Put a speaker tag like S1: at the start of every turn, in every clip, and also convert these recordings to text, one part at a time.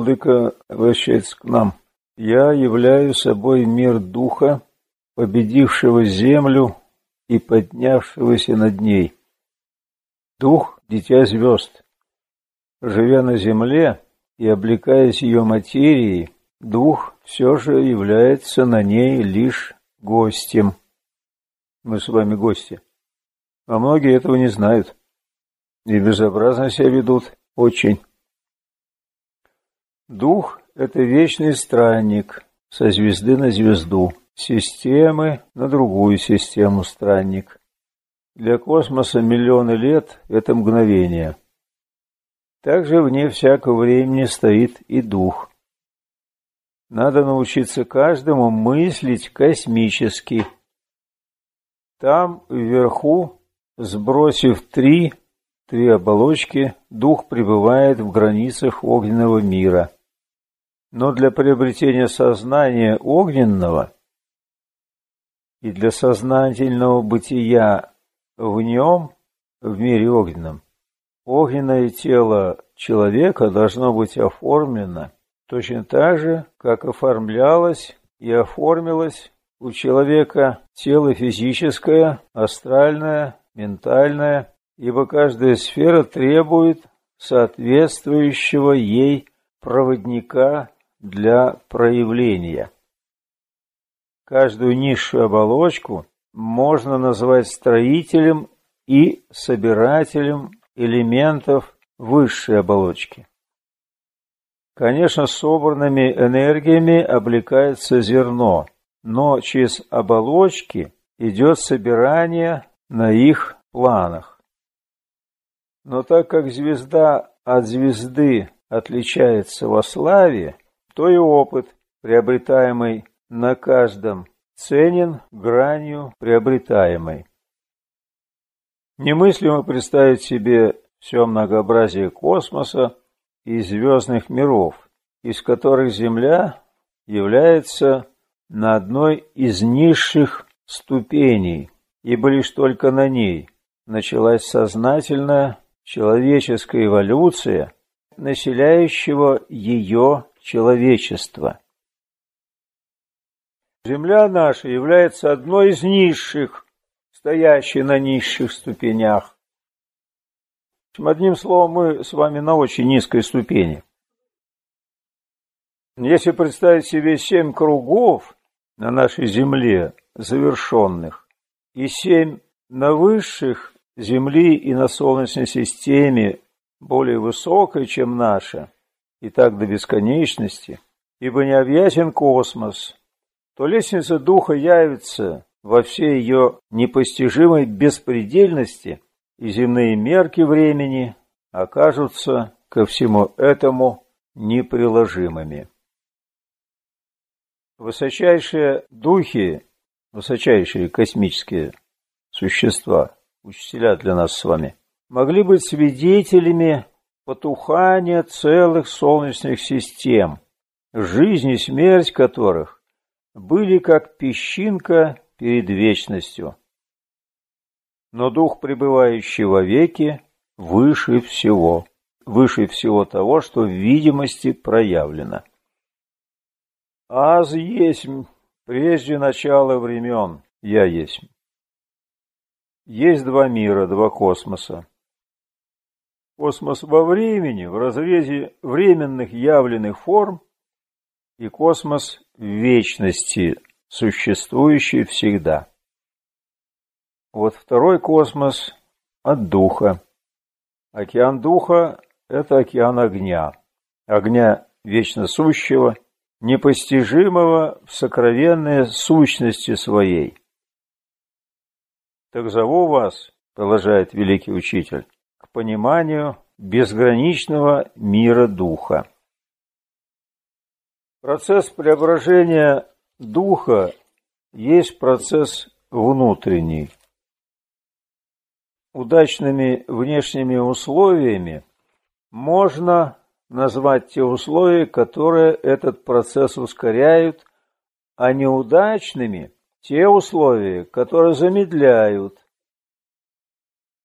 S1: Владыка обращается к нам. Я являю собой мир духа, победившего землю и поднявшегося над ней. Дух – дитя звезд. Живя на земле и облекаясь ее материей, дух все же является на ней лишь гостем. Мы с вами гости. А многие этого не знают. И безобразно себя ведут очень. Дух – это вечный странник, со звезды на звезду, системы на другую систему странник. Для космоса миллионы лет – это мгновение. Также вне всякого времени стоит и дух. Надо научиться каждому мыслить космически. Там, вверху, сбросив три оболочки, дух пребывает в границах огненного мира. Но для приобретения сознания огненного и для сознательного бытия в нем, в мире огненном, огненное тело человека должно быть оформлено точно так же, как оформлялось и оформилось у человека тело физическое, астральное, ментальное, ибо каждая сфера требует соответствующего ей проводника для проявления. Каждую низшую оболочку можно назвать строителем и собирателем элементов высшей оболочки. Конечно, собранными энергиями облекается зерно, но через оболочки идет собирание на их планах. Но так как звезда от звезды отличается во славе, то и опыт, приобретаемый на каждом, ценен гранью приобретаемой. Немыслимо представить себе все многообразие космоса и звездных миров, из которых Земля является на одной из низших ступеней, ибо лишь только на ней началась сознательная человеческая эволюция населяющего ее человечества. Земля наша является одной из низших, стоящей на низших ступенях. Одним словом, мы с вами на очень низкой ступени. Если представить себе 7 кругов на нашей Земле завершенных и 7 на высших Земли и на Солнечной системе более высокой, чем наша, и так до бесконечности, ибо необъятен космос, то лестница Духа явится во всей ее непостижимой беспредельности, и земные мерки времени окажутся ко всему этому неприложимыми. Высочайшие духи, высочайшие космические существа, учителя для нас с вами, могли быть свидетелями потухания целых солнечных систем, жизнь и смерть которых были как песчинка перед вечностью. Но дух, пребывающий вовеки, выше всего того, что в видимости проявлено. Аз есмь, прежде начала времен, я есмь. Есть 2 мира, 2 космоса. Космос во времени, в разрезе временных явленных форм, и космос в вечности, существующий всегда. Вот второй космос от Духа. Океан Духа – это океан огня вечно сущего, непостижимого в сокровенной сущности своей. Так зову вас, продолжает великий учитель, к пониманию безграничного мира Духа. Процесс преображения Духа есть процесс внутренний. Удачными внешними условиями можно назвать те условия, которые этот процесс ускоряют, а неудачными – те условия, которые замедляют.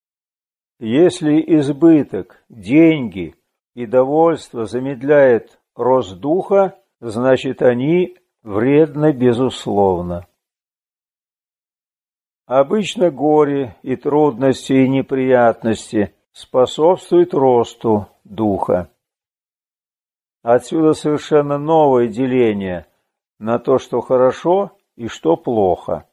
S1: Если избыток, деньги и довольство замедляет рост духа, значит, они вредны безусловно. Обычно горе и трудности и неприятности способствуют росту духа. Отсюда совершенно новое деление на то, что хорошо и что плохо.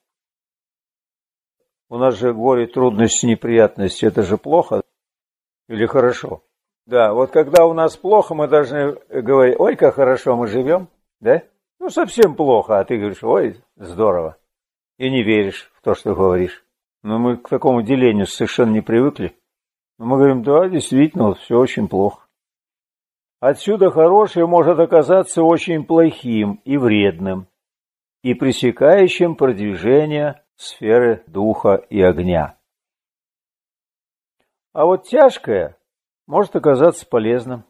S1: У нас же горе, трудности, неприятности – это же плохо или хорошо? Да, вот когда у нас плохо, мы должны говорить: ой, как хорошо мы живем, да? Ну, совсем плохо, а ты говоришь: ой, здорово. И не веришь в то, что говоришь. Но мы к такому делению совершенно не привыкли. Но мы говорим: да, действительно, вот все очень плохо. Отсюда хорошее может оказаться очень плохим и вредным, и пресекающим продвижение сферы духа и огня. А вот тяжкое может оказаться полезным.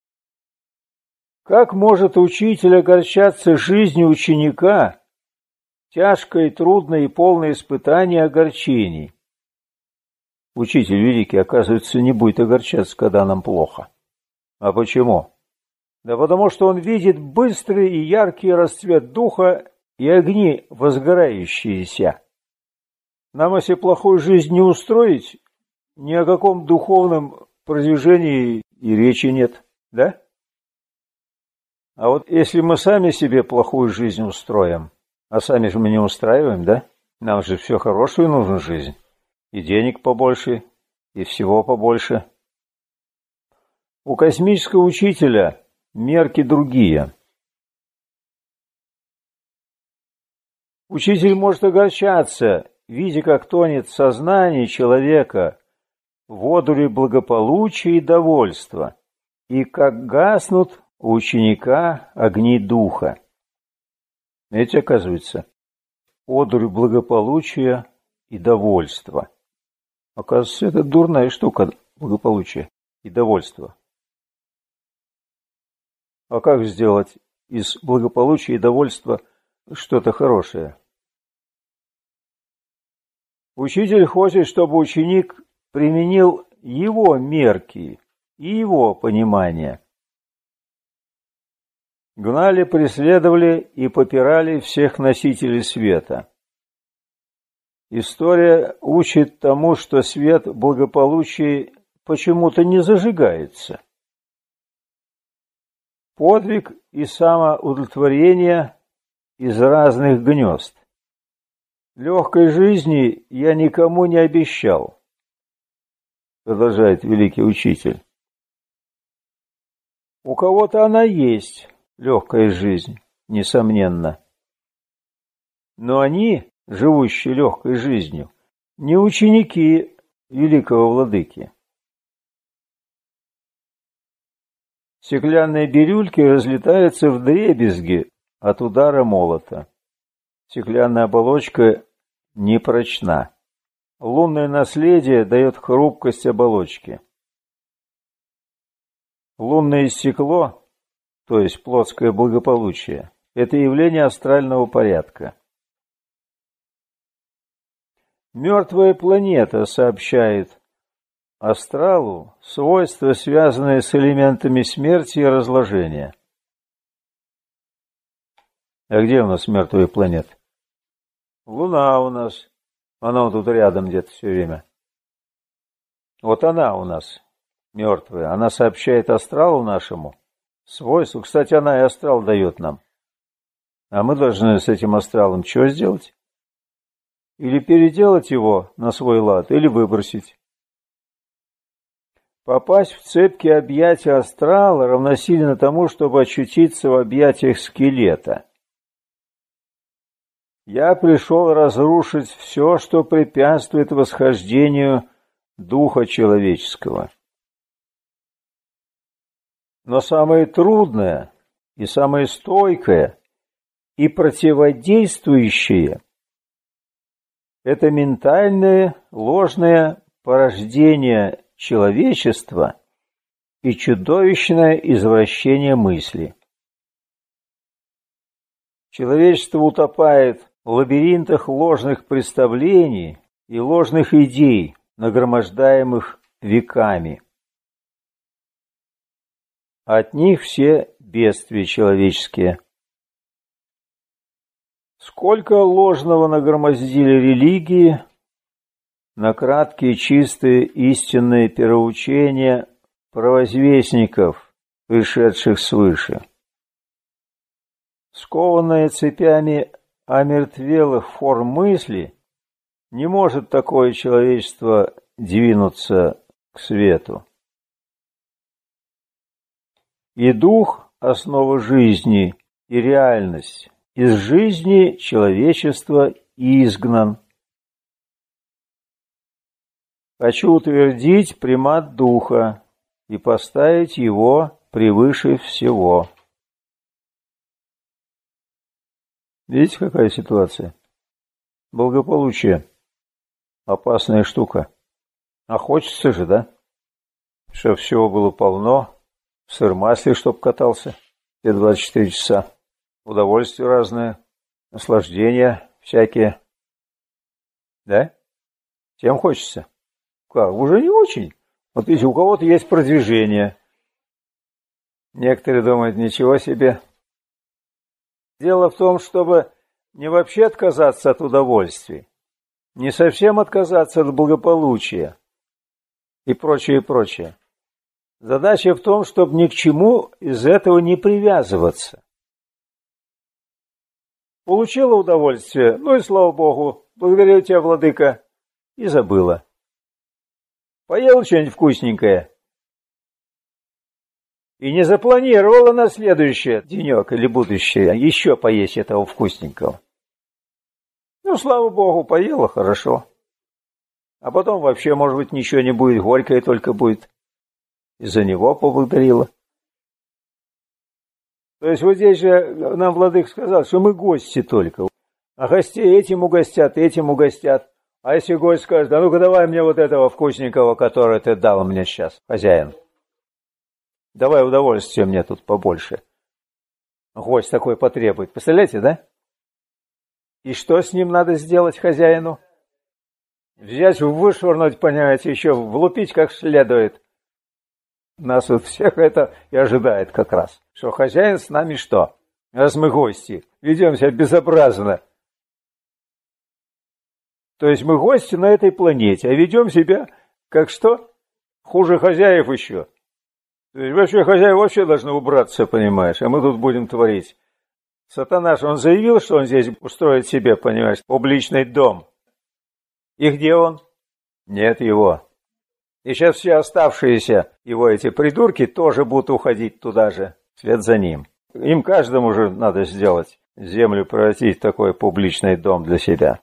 S1: Как может учитель огорчаться жизнью ученика, тяжкое, трудное и полное испытание огорчений? Учитель великий, оказывается, не будет огорчаться, когда нам плохо. А почему? Да потому что он видит быстрый и яркий расцвет духа и огни возгорающиеся. Нам, если плохую жизнь не устроить, ни о каком духовном продвижении и речи нет, да? А вот если мы сами себе плохую жизнь устроим, а сами же мы не устраиваем, да? Нам же все хорошую нужна жизнь. И денег побольше, и всего побольше. У космического учителя мерки другие. Учитель может огорчаться, видя, как тонет сознание человека в одуре благополучия и довольства, и как гаснут у ученика огни духа. Эти, оказывается, одурь благополучия и довольства. Оказывается, это дурная штука, благополучие и довольство. А как сделать из благополучия и довольства что-то хорошее? Учитель хочет, чтобы ученик применил его мерки и его понимание. Гнали, преследовали и попирали всех носителей света. История учит тому, что свет благополучия почему-то не зажигается. Подвиг и самоудовлетворение из разных гнезд. Легкой жизни я никому не обещал, продолжает великий учитель. У кого-то она есть, легкая жизнь, несомненно. Но они, живущие легкой жизнью, не ученики великого владыки. Стеклянные бирюльки разлетаются вдребезги от удара молота. Стеклянная оболочка непрочна. Лунное наследие дает хрупкость оболочки. Лунное стекло, то есть плотское благополучие, это явление астрального порядка. Мертвая планета сообщает астралу свойства, связанные с элементами смерти и разложения. А где у нас мертвые планеты? Луна у нас. Она вот тут рядом где-то все время. Вот она у нас мертвая. Она сообщает астралу нашему свойства. Кстати, она и астрал дает нам. А мы должны с этим астралом что сделать? Или переделать его на свой лад, или выбросить. Попасть в цепкие объятия астрала равносильно тому, чтобы очутиться в объятиях скелета. Я пришел разрушить все, что препятствует восхождению духа человеческого. Но самое трудное и самое стойкое и противодействующее – это ментальное ложное порождение человечества и чудовищное извращение мысли. Человечество утопает в лабиринтах ложных представлений и ложных идей, нагромождаемых веками. от них все бедствия человеческие. Сколько ложного нагромоздили религии на краткие, чистые, истинные первоучения провозвестников, пришедших свыше. Скованное цепями омертвелых форм мысли, не может такое человечество двинуться к свету. И дух – основа жизни, и реальность. Из жизни человечества изгнан. Хочу утвердить примат духа и поставить его превыше всего. Видите, какая ситуация? Благополучие. Опасная штука. А хочется же, да? Чтоб всего было полно. Сыр в масле, чтоб катался. Все 24 часа. Удовольствия разные. Наслаждения всякие. Да? Всем хочется. Как? Уже не очень. Вот видите, у кого-то есть продвижение. Некоторые думают, ничего себе. Дело в том, чтобы не вообще отказаться от удовольствий, не совсем отказаться от благополучия и прочее, прочее. Задача в том, чтобы ни к чему из этого не привязываться. Получила удовольствие, ну и слава Богу, благодарю тебя, владыка, и забыла. Поел что-нибудь вкусненькое и не запланировала на следующий денек или будущее еще поесть этого вкусненького. Ну, слава Богу, поела, хорошо. А потом вообще, может быть, ничего не будет, горькое только будет. Из-за него поблагодарила. То есть вот здесь же нам владыка сказал, что мы гости только. А гостей этим угостят. А если гость скажет, а ну-ка давай мне вот этого вкусненького, который ты дал мне сейчас, хозяин. Давай удовольствие мне тут побольше. Гость такой потребует. Представляете, да? И что с ним надо сделать хозяину? Взять, вышвырнуть, понимаете, еще влупить как следует. Нас вот всех это и ожидает как раз. Что хозяин с нами что? Раз мы гости, ведем себя безобразно. То есть мы гости на этой планете, а ведем себя как что? Хуже хозяев еще. То есть вообще хозяева вообще должны убраться, понимаешь, а мы тут будем творить. Сатана, он заявил, что он здесь устроит себе, понимаешь, публичный дом. И где он? Нет его. И сейчас все оставшиеся его эти придурки тоже будут уходить туда же, вслед за ним. Им каждому же надо сделать, землю превратить в такой публичный дом для себя.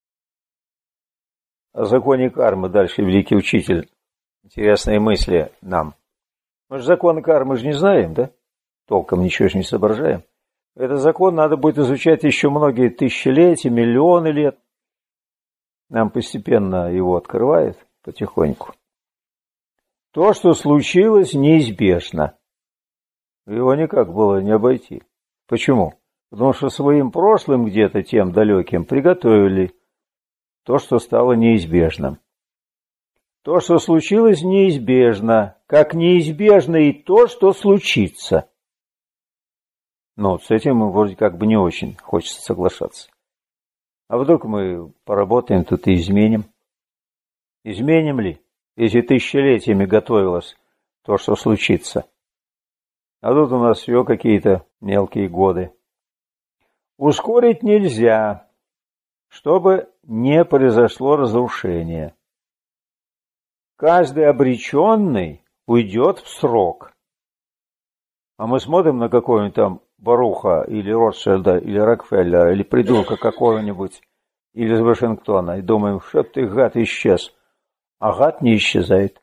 S1: О законе кармы дальше великий учитель. Интересные мысли нам. Мы же закон кармы же не знаем, да? Толком ничего же не соображаем. Этот закон надо будет изучать еще многие тысячелетия, миллионы лет. Нам постепенно его открывает потихоньку. То, что случилось, неизбежно. Его никак было не обойти. Почему? Потому что своим прошлым где-то тем далеким приготовили то, что стало неизбежным. То, что случилось, неизбежно, как неизбежно и то, что случится. Но с этим вроде как бы не очень хочется соглашаться. А вдруг мы поработаем тут и изменим? Изменим ли, если тысячелетиями готовилось то, что случится? А тут у нас все какие-то мелкие годы. Ускорить нельзя, чтобы не произошло разрушение. Каждый обреченный уйдет в срок. А мы смотрим на какого-нибудь там Баруха, или Ротшильда, или Рокфеллера, или придурка какого-нибудь, или из Вашингтона, и думаем, что ты, гад, исчез. А гад не исчезает.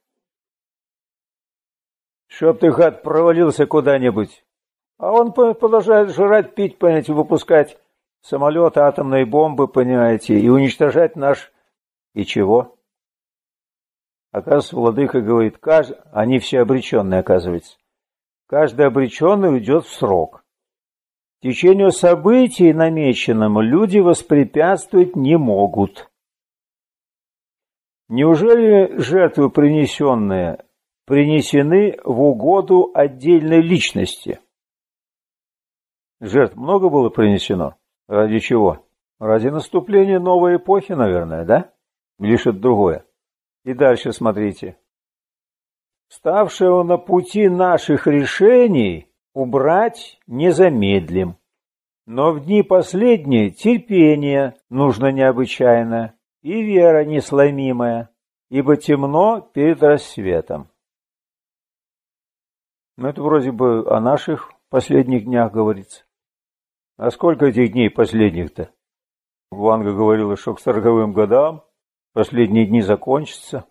S1: Чтоб ты, гад, провалился куда-нибудь. А он продолжает жрать, пить, понимаете, выпускать самолеты, атомные бомбы, понимаете, и уничтожать наш... И чего? Оказывается, владыка говорит, они все обреченные, оказывается. Каждый обреченный уйдет в срок. Течению событий, намеченному, люди воспрепятствовать не могут. Неужели жертвы, принесенные принесены в угоду отдельной личности. Жертв много было принесено? Ради чего? Ради наступления новой эпохи, наверное, да? Или что-то другое. И дальше смотрите. Ставшего на пути наших решений убрать не замедлим. Но в дни последние терпение нужно необычайно и вера несломимая, ибо темно перед рассветом. Ну, это вроде бы о наших последних днях говорится. А сколько этих дней последних-то? Ванга говорила, что к 40-м годам последние дни закончатся.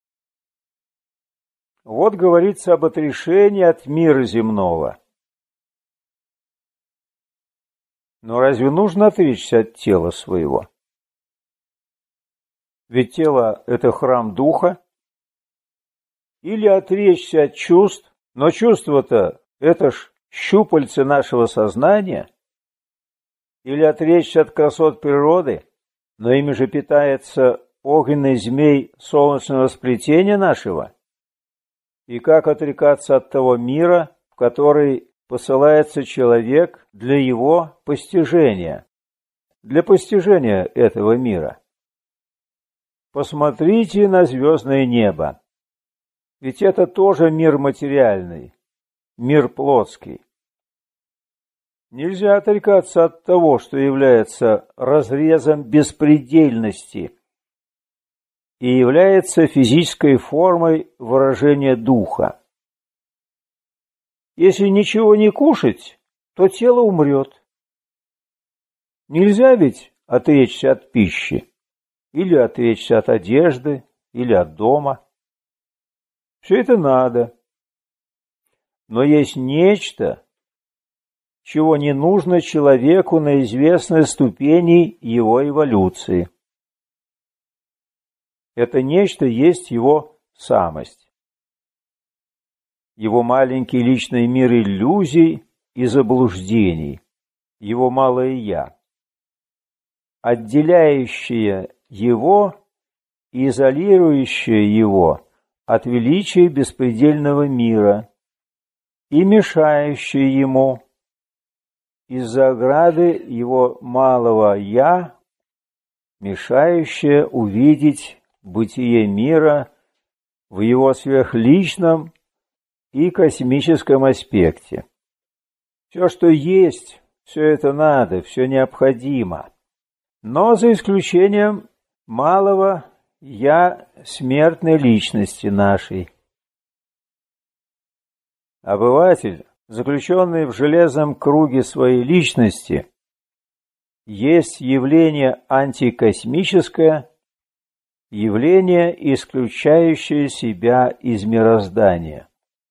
S1: Вот говорится об отрешении от мира земного. Но разве нужно отречься от тела своего? Ведь тело – это храм духа. Или отречься от чувств, но чувства-то – это ж щупальцы нашего сознания. Или отречься от красот природы, но ими же питается огненный змей солнечного сплетения нашего. И как отрекаться от того мира, в который посылается человек для его постижения, для постижения этого мира? Посмотрите на звездное небо. Ведь это тоже мир материальный, мир плотский. Нельзя отрекаться от того, что является разрезом беспредельности и является физической формой выражения духа. Если ничего не кушать, то тело умрет. Нельзя ведь отречься от пищи, или отречься от одежды, или от дома. Все это надо. Но есть нечто, чего не нужно человеку на известной ступени его эволюции. Это нечто есть его самость, его маленький личный мир иллюзий и заблуждений, его малое «я», отделяющее его и изолирующее его от величия беспредельного мира и мешающее ему из-за ограды его малого «я», мешающее увидеть бытие мира в его сверхличном и космическом аспекте. Все, что есть, все это надо, все необходимо. Но за исключением малого «я» смертной личности нашей. Обыватель, заключенный в железном круге своей личности, есть явление антикосмическое, явление, исключающее себя из мироздания.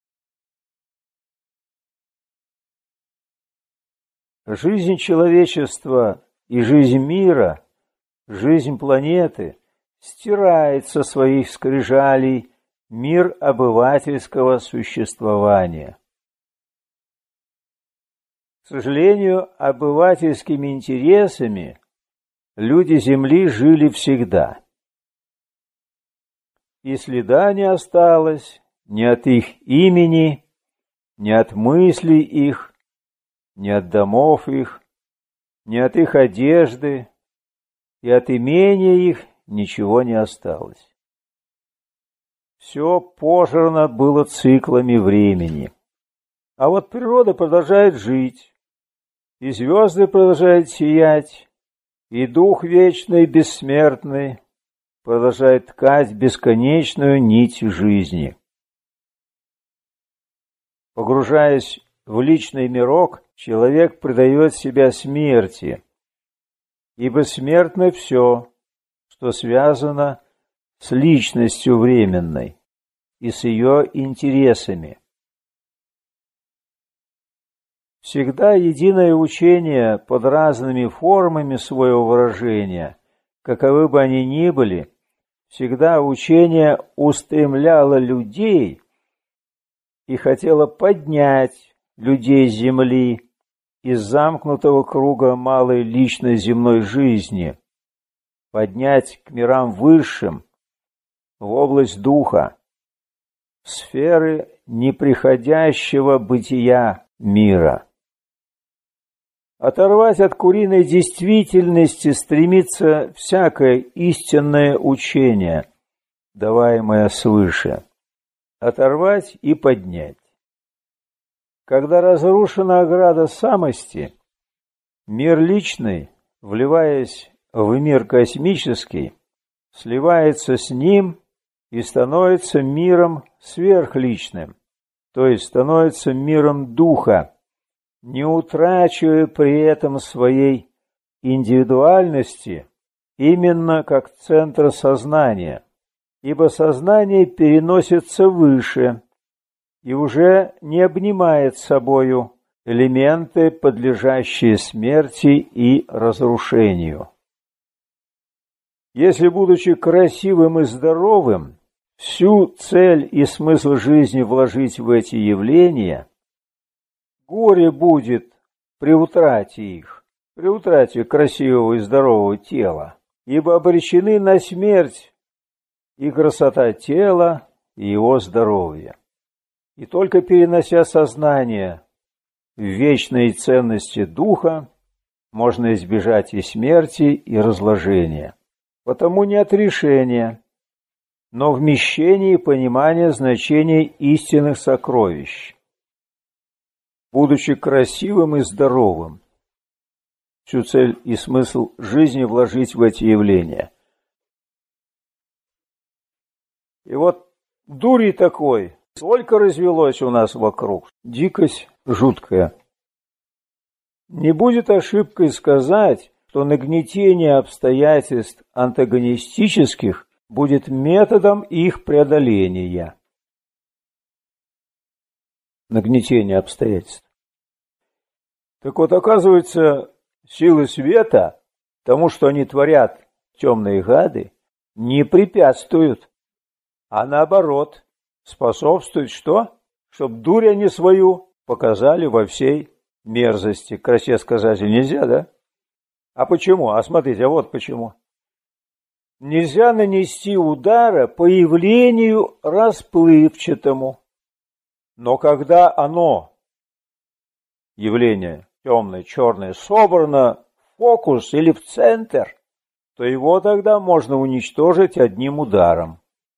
S1: Жизнь человечества и жизнь мира, жизнь планеты стирает со своих скрижалей мир обывательского существования. К сожалению, обывательскими интересами люди Земли жили всегда. И следа не осталось ни от их имени, ни от мыслей их, ни от домов их, ни от их одежды, и от имения их ничего не осталось. Все пожрано было циклами времени. А вот природа продолжает жить, и звезды продолжают сиять, и дух вечный, бессмертный продолжает ткать бесконечную нить жизни. Погружаясь в личный мирок, человек предает себя смерти, ибо смертно все, что связано с личностью временной и с ее интересами. Всегда единое учение под разными формами своего выражения, каковы бы они ни были, всегда учение устремляло людей и хотело поднять людей с земли из замкнутого круга малой личной земной жизни, поднять к мирам высшим, в область духа, в сферы неприходящего бытия мира. Оторвать от куриной действительности стремится всякое истинное учение, даваемое свыше. Оторвать и поднять. Когда разрушена ограда самости, мир личный, вливаясь в мир космический, сливается с ним и становится миром сверхличным, то есть становится миром духа, не утрачивая при этом своей индивидуальности именно как центра сознания, ибо сознание переносится выше и уже не обнимает собою элементы, подлежащие смерти и разрушению. Если, будучи красивым и здоровым, всю цель и смысл жизни вложить в эти явления, горе будет при утрате их, при утрате красивого и здорового тела, ибо обречены на смерть и красота тела, и его здоровье. И только перенося сознание в вечные ценности духа, можно избежать и смерти, и разложения. Потому не отрешение, но вмещение и понимание значения истинных сокровищ. Будучи красивым и здоровым, всю цель и смысл жизни вложить в эти явления. И вот дури такой, сколько развелось у нас вокруг, дикость жуткая. Не будет ошибкой сказать, что нагнетение обстоятельств антагонистических будет методом их преодоления. Нагнетение обстоятельств. Так вот, оказывается, силы света тому, что они творят, темные гады, не препятствуют, а наоборот, способствуют что? Чтоб дурь они свою показали во всей мерзости. Красе сказать нельзя, да? А почему? А смотрите, а вот почему. Нельзя нанести удара по явлению расплывчатому. Но когда оно, явление темное, черное, собрано в фокус или в центр, то его тогда можно уничтожить одним ударом.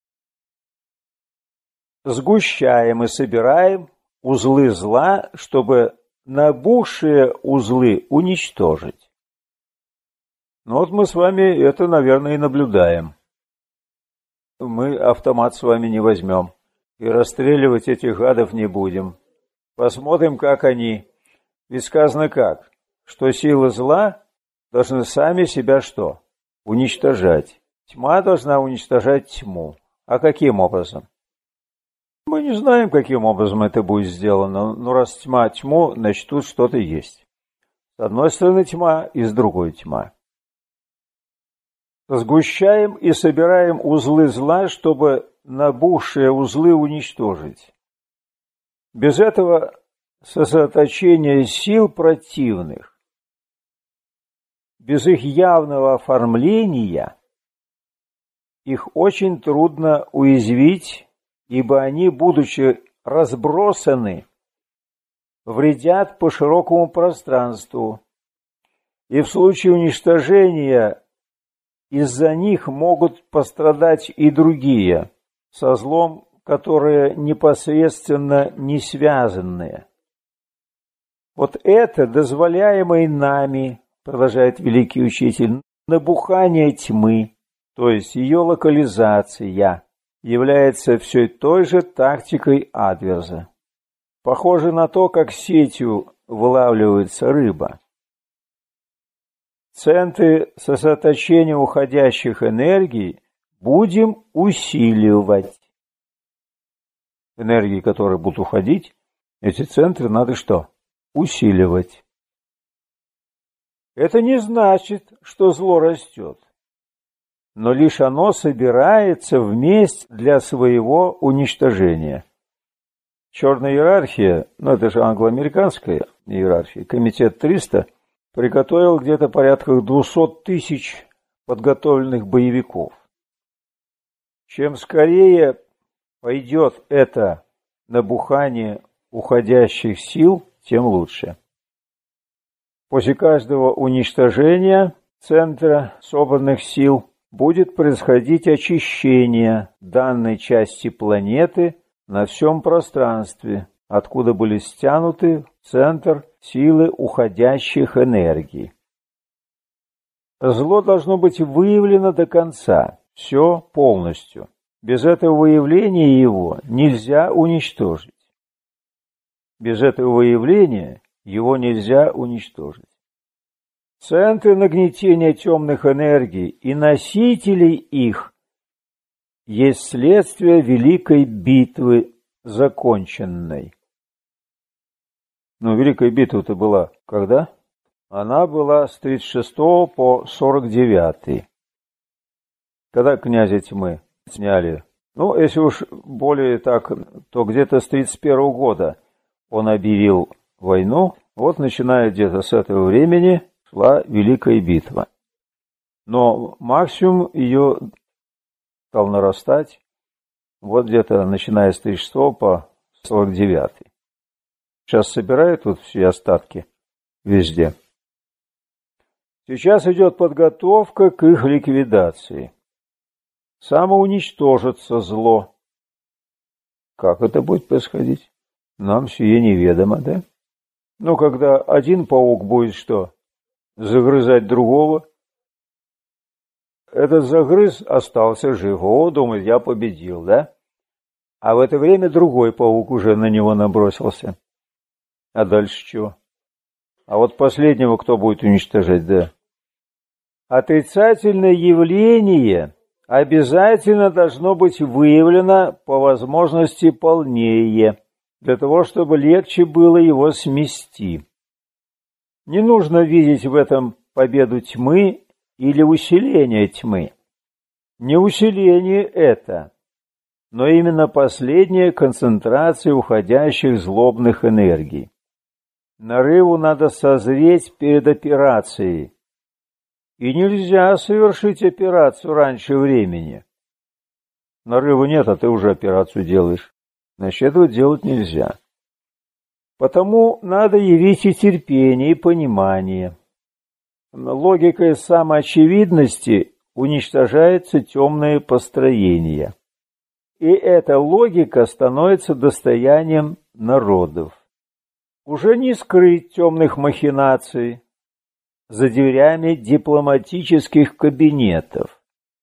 S1: Сгущаем и собираем узлы зла, чтобы набухшие узлы уничтожить. Ну вот мы с вами это, наверное, и наблюдаем. Мы автомат с вами не возьмем и расстреливать этих гадов не будем. Посмотрим, как они. Ведь сказано как? Что силы зла должны сами себя что? Уничтожать. Тьма должна уничтожать тьму. А каким образом? Мы не знаем, каким образом это будет сделано, но раз тьма тьму, значит тут что-то есть. С одной стороны тьма и с другой тьма. Сгущаем и собираем узлы зла, чтобы набухшие узлы уничтожить. Без этого сосредоточения сил противных, без их явного оформления, их очень трудно уязвить, ибо они, будучи разбросаны, вредят по широкому пространству, и в случае уничтожения из-за них могут пострадать и другие, со злом, которые непосредственно не связанные. Вот это, дозволяемое нами, продолжает великий учитель, набухание тьмы, то есть ее локализация, является все той же тактикой адверза. Похоже на то, как сетью вылавливается рыба. Центры сосредоточения уходящих энергий будем усиливать. Энергии, которые будут уходить, эти центры надо что? Усиливать. Это не значит, что зло растет, но лишь оно собирается вместе для своего уничтожения. Черная иерархия, это же англо-американская иерархия, комитет 300, приготовил где-то порядка 200 тысяч подготовленных боевиков. Чем скорее пойдет это набухание уходящих сил, тем лучше. После каждого уничтожения центра собранных сил будет происходить очищение данной части планеты на всем пространстве, откуда были стянуты в центр силы уходящих энергий. Зло должно быть выявлено до конца, все полностью. Без этого выявления его нельзя уничтожить. Без этого выявления его нельзя уничтожить. Центры нагнетения темных энергий и носителей их есть следствие великой битвы законченной. Но великая битва-то была когда? Она была с 36 по 49. Когда князя тьмы сняли. Ну, если уж более так, то где-то с 31 года он объявил войну. Вот начиная где-то с этого времени шла великая битва. Но максимум ее стал нарастать вот где-то начиная с 36 по 49. Сейчас собирают тут все остатки везде. Сейчас идет подготовка к их ликвидации. Самоуничтожится зло. Как это будет происходить? Нам сие неведомо, да? Ну, когда один паук будет что? Загрызать другого. Этот загрыз остался жив. О, думает, я победил, да? А в это время другой паук уже на него набросился. А дальше чего? А вот последнего кто будет уничтожать, да? Отрицательное явление обязательно должно быть выявлено по возможности полнее, для того, чтобы легче было его смести. Не нужно видеть в этом победу тьмы или усиление тьмы. Не усиление это, но именно последняя концентрация уходящих злобных энергий. Нарыву надо созреть перед операцией. И нельзя совершить операцию раньше времени. Нарыва нет, а ты уже операцию делаешь. Значит, этого делать нельзя. Потому надо явить и терпение, и понимание. Логикой самоочевидности уничтожается темное построение. И эта логика становится достоянием народов. Уже не скрыть темных махинаций за дверями дипломатических кабинетов.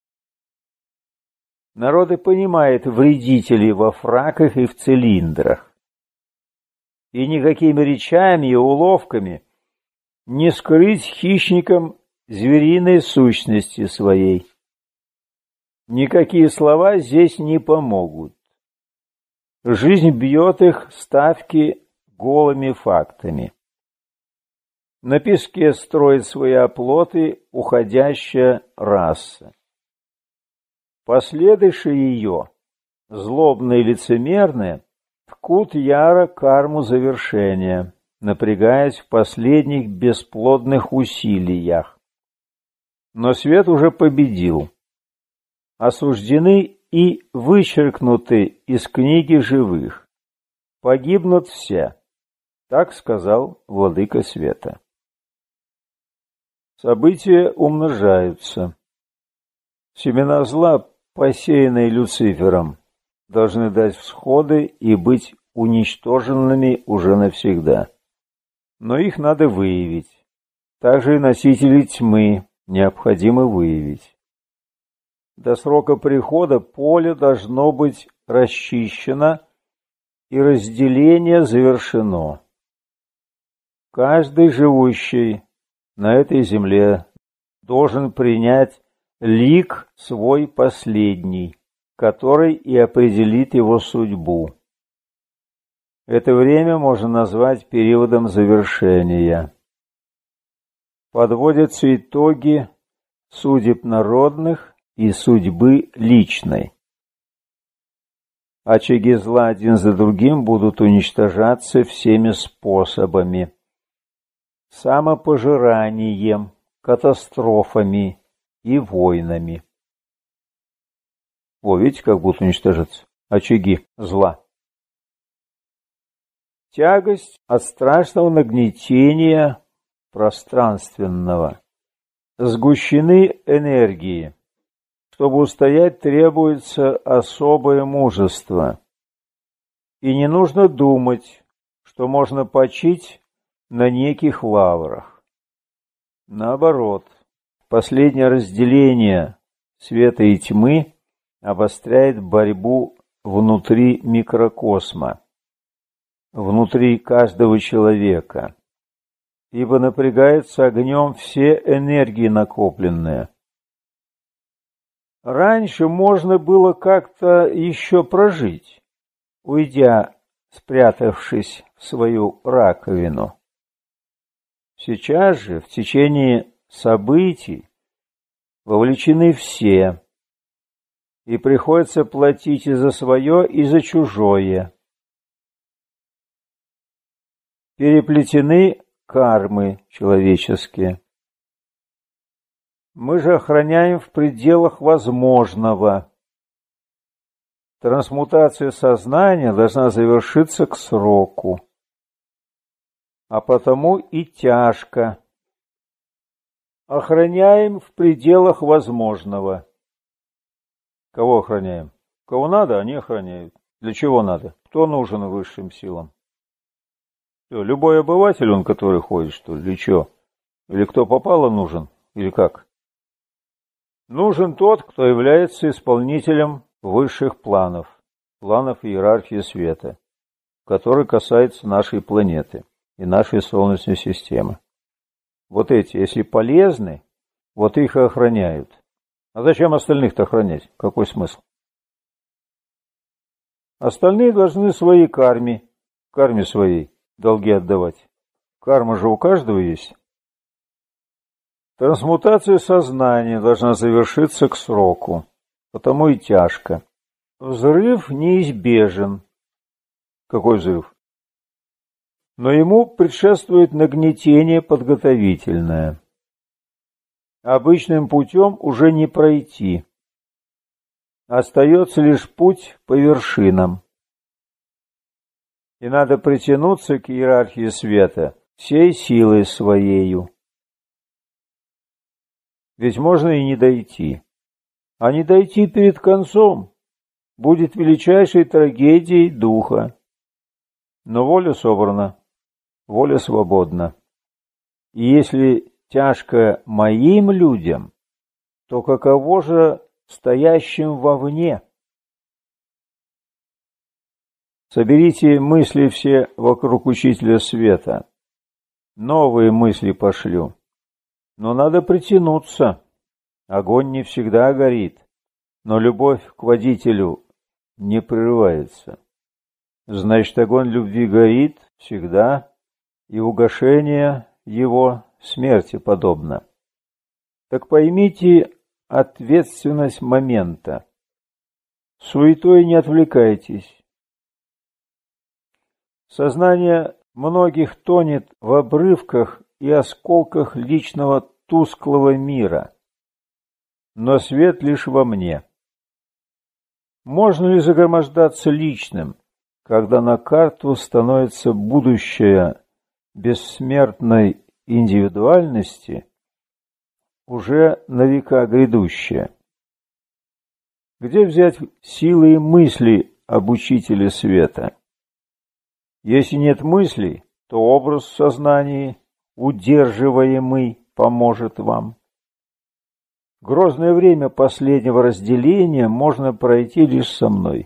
S1: Народы понимают вредителей во фраках и в цилиндрах. И никакими речами и уловками не скрыть хищникам звериной сущности своей. Никакие слова здесь не помогут. Жизнь бьет их ставки голыми фактами. На песке строит свои оплоты уходящая раса. Последующие ее, злобные и лицемерные, ткут яро карму завершения, напрягаясь в последних бесплодных усилиях. Но свет уже победил. Осуждены и вычеркнуты из книги живых. Погибнут все. Так сказал владыка света. События умножаются. Семена зла, посеянные Люцифером, должны дать всходы и быть уничтоженными уже навсегда. Но их надо выявить. Также и носители тьмы необходимо выявить. До срока прихода поле должно быть расчищено и разделение завершено. Каждый живущий на этой земле должен принять лик свой последний, который и определит его судьбу. Это время можно назвать периодом завершения. Подводятся итоги судеб народных и судьбы личной. Очаги зла один за другим будут уничтожаться всеми способами. Самопожиранием, катастрофами и войнами. О, видите, как будут уничтожаться? очаги зла. Тягость от страшного нагнетения пространственного. Сгущены энергии. Чтобы устоять, требуется особое мужество. И не нужно думать, что можно почить на неких лаврах. Наоборот, последнее разделение света и тьмы обостряет борьбу внутри микрокосма, внутри каждого человека, ибо напрягается огнем все энергии накопленные. Раньше можно было как-то еще прожить, уйдя, спрятавшись в свою раковину. Сейчас же, в течение событий, вовлечены все, и приходится платить и за свое, и за чужое. Переплетены кармы человеческие. Мы же охраняем в пределах возможного. Трансмутация сознания должна завершиться к сроку, а потому и тяжко. Охраняем в пределах возможного. Кого охраняем? Кого надо, они охраняют. Для чего надо? Кто нужен высшим силам? Что, любой обыватель, он который ходит, что ли, или что? Или кто попало нужен? Или как? Нужен тот, кто является исполнителем высших планов, планов иерархии света, который касается нашей планеты и нашей Солнечной системы. Вот эти, если полезны, вот их и охраняют. А зачем остальных-то охранять? Какой смысл? Остальные должны своей карме своей долги отдавать. Карма же у каждого есть. Трансмутация сознания должна завершиться к сроку, потому и тяжко. Взрыв неизбежен. Какой взрыв? Но ему предшествует нагнетение подготовительное. Обычным путем уже не пройти. Остается лишь путь по вершинам. И надо притянуться к иерархии света всей силой своею. Ведь можно и не дойти. А не дойти перед концом будет величайшей трагедией духа. Но воля собрана, воля свободна. И если тяжко моим людям, то каково же стоящим вовне? Соберите мысли все вокруг Учителя Света. Новые мысли пошлю. Но надо притянуться. Огонь не всегда горит, но любовь к водителю не прерывается. Значит, огонь любви горит всегда, и угошение его смерти подобно. Так поймите ответственность момента. Суетой не отвлекайтесь. Сознание многих тонет в обрывках и осколках личного тусклого мира, но свет лишь во мне. Можно ли загромождаться личным, когда на карту становится будущее бессмертной индивидуальности, уже на века грядущее? Где взять силы и мысли об Учителе Света? Если нет мыслей, то образ в сознании удерживаемый поможет вам. Грозное время последнего разделения можно пройти лишь со мной.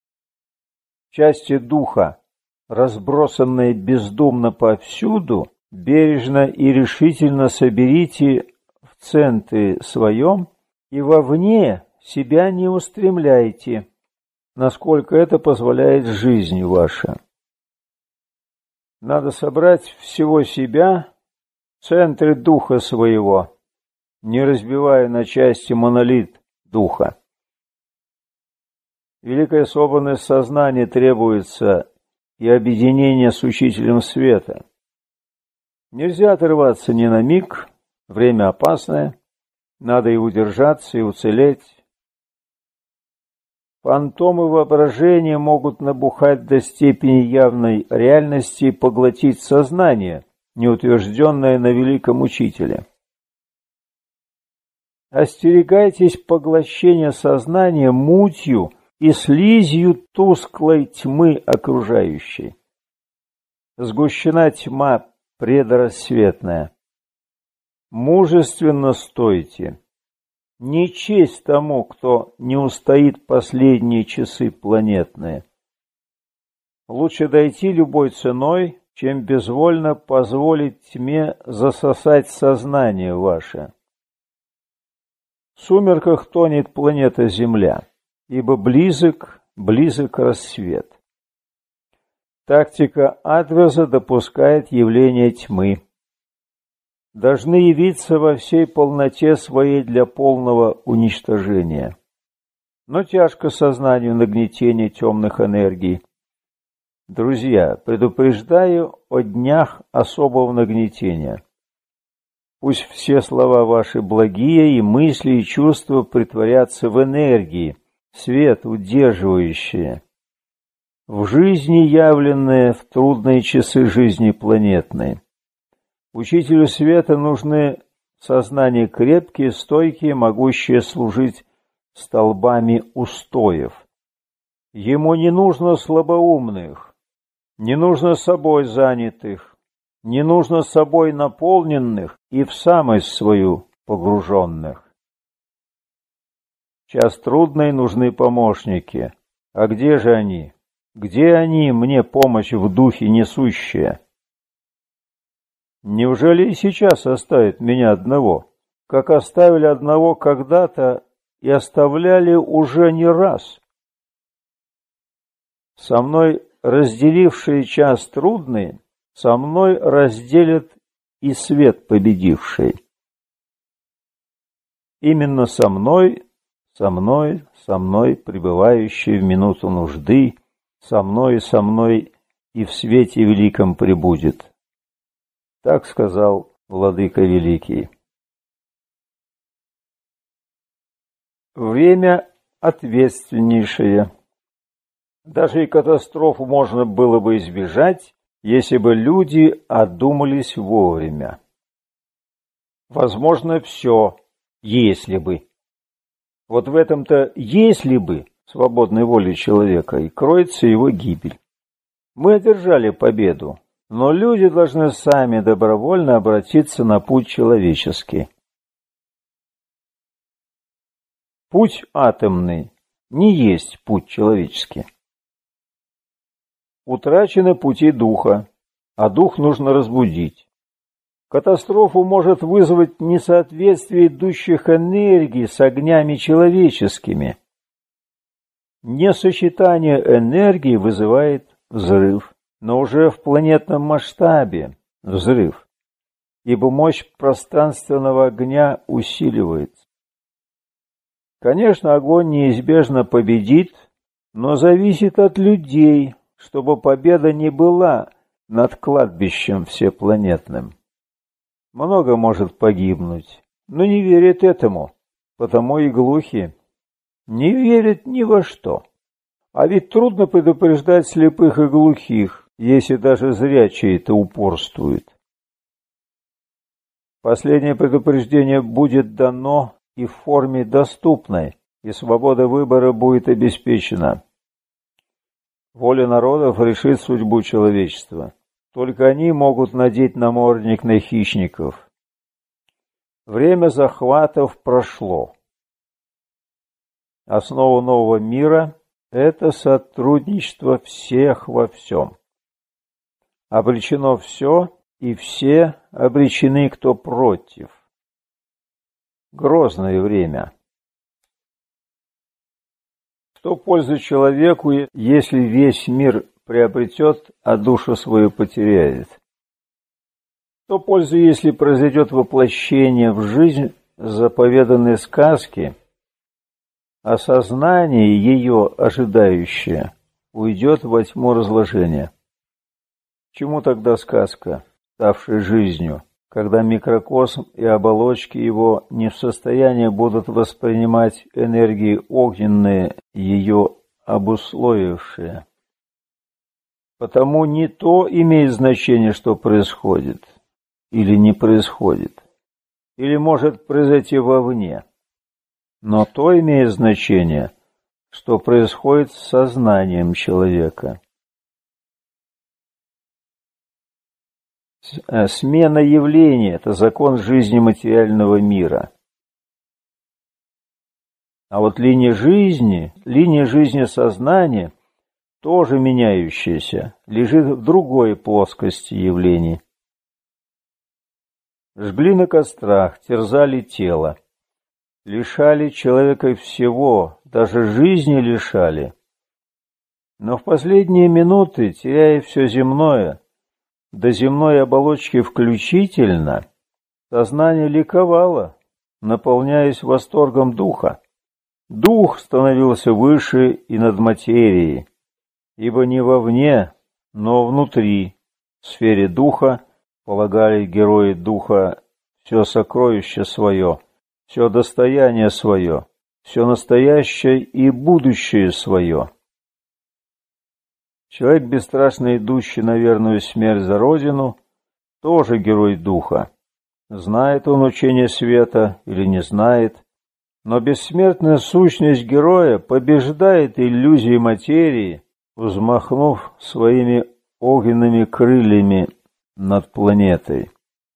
S1: Части духа, разбросанные бездумно повсюду, бережно и решительно соберите в центре своем и вовне себя не устремляйте, насколько это позволяет жизнь ваша. Надо собрать всего себя в центре духа своего, не разбивая на части монолит духа. Великая собранность сознания требуется и объединение с Учителем Света. Нельзя отрываться ни на миг, время опасное, надо и удержаться, и уцелеть. Фантомы воображения могут набухать до степени явной реальности и поглотить сознание, неутвержденное на великом учителе. Остерегайтесь поглощения сознания мутью и слизью тусклой тьмы окружающей. Сгущена тьма предрассветная. Мужественно стойте. Не честь тому, кто не устоит последние часы планетные. Лучше дойти любой ценой, чем безвольно позволить тьме засосать сознание ваше. В сумерках тонет планета Земля, ибо близок рассвет. Тактика Адверза допускает явление тьмы. Должны явиться во всей полноте своей для полного уничтожения. Но тяжко сознанию нагнетения темных энергий. Друзья, предупреждаю о днях особого нагнетения. Пусть все слова ваши благие, и мысли, и чувства притворятся в энергии, свет удерживающие, в жизни явленные в трудные часы жизни планетной. Учителю света нужны сознания крепкие, стойкие, могущие служить столбами устоев. Ему не нужно слабоумных, не нужно собой занятых, не нужно собой наполненных и в самость свою погруженных. В час трудный нужны помощники. А где же они? Где они, мне помощь в духе несущая? Неужели и сейчас оставят меня одного, как оставили одного когда-то и оставляли уже не раз? Со мной разделившие час трудный, со мной разделят и свет победивший. Именно со мной, пребывающий в минуту нужды, со мной и в свете великом пребудет. Так сказал Владыка Великий. Время ответственнейшее. Даже и катастрофу можно было бы избежать, если бы люди одумались вовремя. Возможно, все, если бы. Вот в этом-то «если бы» свободной воли человека и кроется его гибель. Мы одержали победу, но люди должны сами добровольно обратиться на путь человеческий. Путь атомный не есть путь человеческий. Утрачены пути духа, а дух нужно разбудить. Катастрофу может вызвать несоответствие идущих энергий с огнями человеческими. Несочетание энергий вызывает взрыв, но уже в планетном масштабе взрыв, ибо мощь пространственного огня усиливается. Конечно, огонь неизбежно победит, но зависит от людей, чтобы победа не была над кладбищем всепланетным. Много может погибнуть, но не верят этому, потому и глухи. Не верят ни во что. А ведь трудно предупреждать слепых и глухих, если даже зрячие-то упорствуют. Последнее предупреждение будет дано и в форме доступной, и свобода выбора будет обеспечена. Воля народов решит судьбу человечества. Только они могут надеть намордник на хищников. Время захватов прошло. Основа нового мира – это сотрудничество всех во всем. Обречено все, и все обречены, кто против. Грозное время. Что пользы человеку, если весь мир приобретет, а душу свою потеряет? Что пользы, если произойдет воплощение в жизнь заповеданной сказки, а сознание ее ожидающее уйдет во тьму разложения? Чему тогда сказка, ставшая жизнью? когда микрокосм и оболочки его не в состоянии будут воспринимать энергии огненные, ее обусловившие. Потому не то имеет значение, что происходит или не происходит, или может произойти вовне, но то имеет значение, что происходит с сознанием человека. Смена явления – это закон жизни материального мира. А вот линия жизни сознания, тоже меняющаяся, лежит в другой плоскости явлений. Жгли на кострах, терзали тело, лишали человека всего, даже жизни лишали. Но в последние минуты, теряя все земное, до земной оболочки включительно, сознание ликовало, наполняясь восторгом духа. Дух становился выше и над материей, ибо не вовне, но внутри, в сфере духа, полагали герои духа все сокровище свое, все достояние свое, все настоящее и будущее свое. Человек, бесстрашно идущий на верную смерть за Родину, тоже герой духа. Знает он учение света или не знает, но бессмертная сущность героя побеждает иллюзии материи, взмахнув своими огненными крыльями над планетой.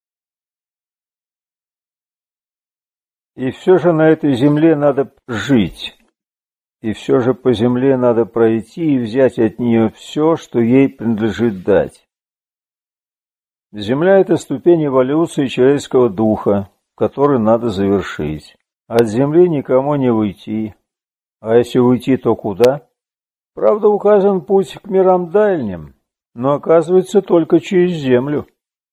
S1: И все же на этой земле надо жить. И все же по земле надо пройти и взять от нее все, что ей принадлежит дать. Земля – это ступень эволюции человеческого духа, который надо завершить. От земли никому не уйти. А если уйти, то куда? Правда, указан путь к мирам дальним, но оказывается только через землю.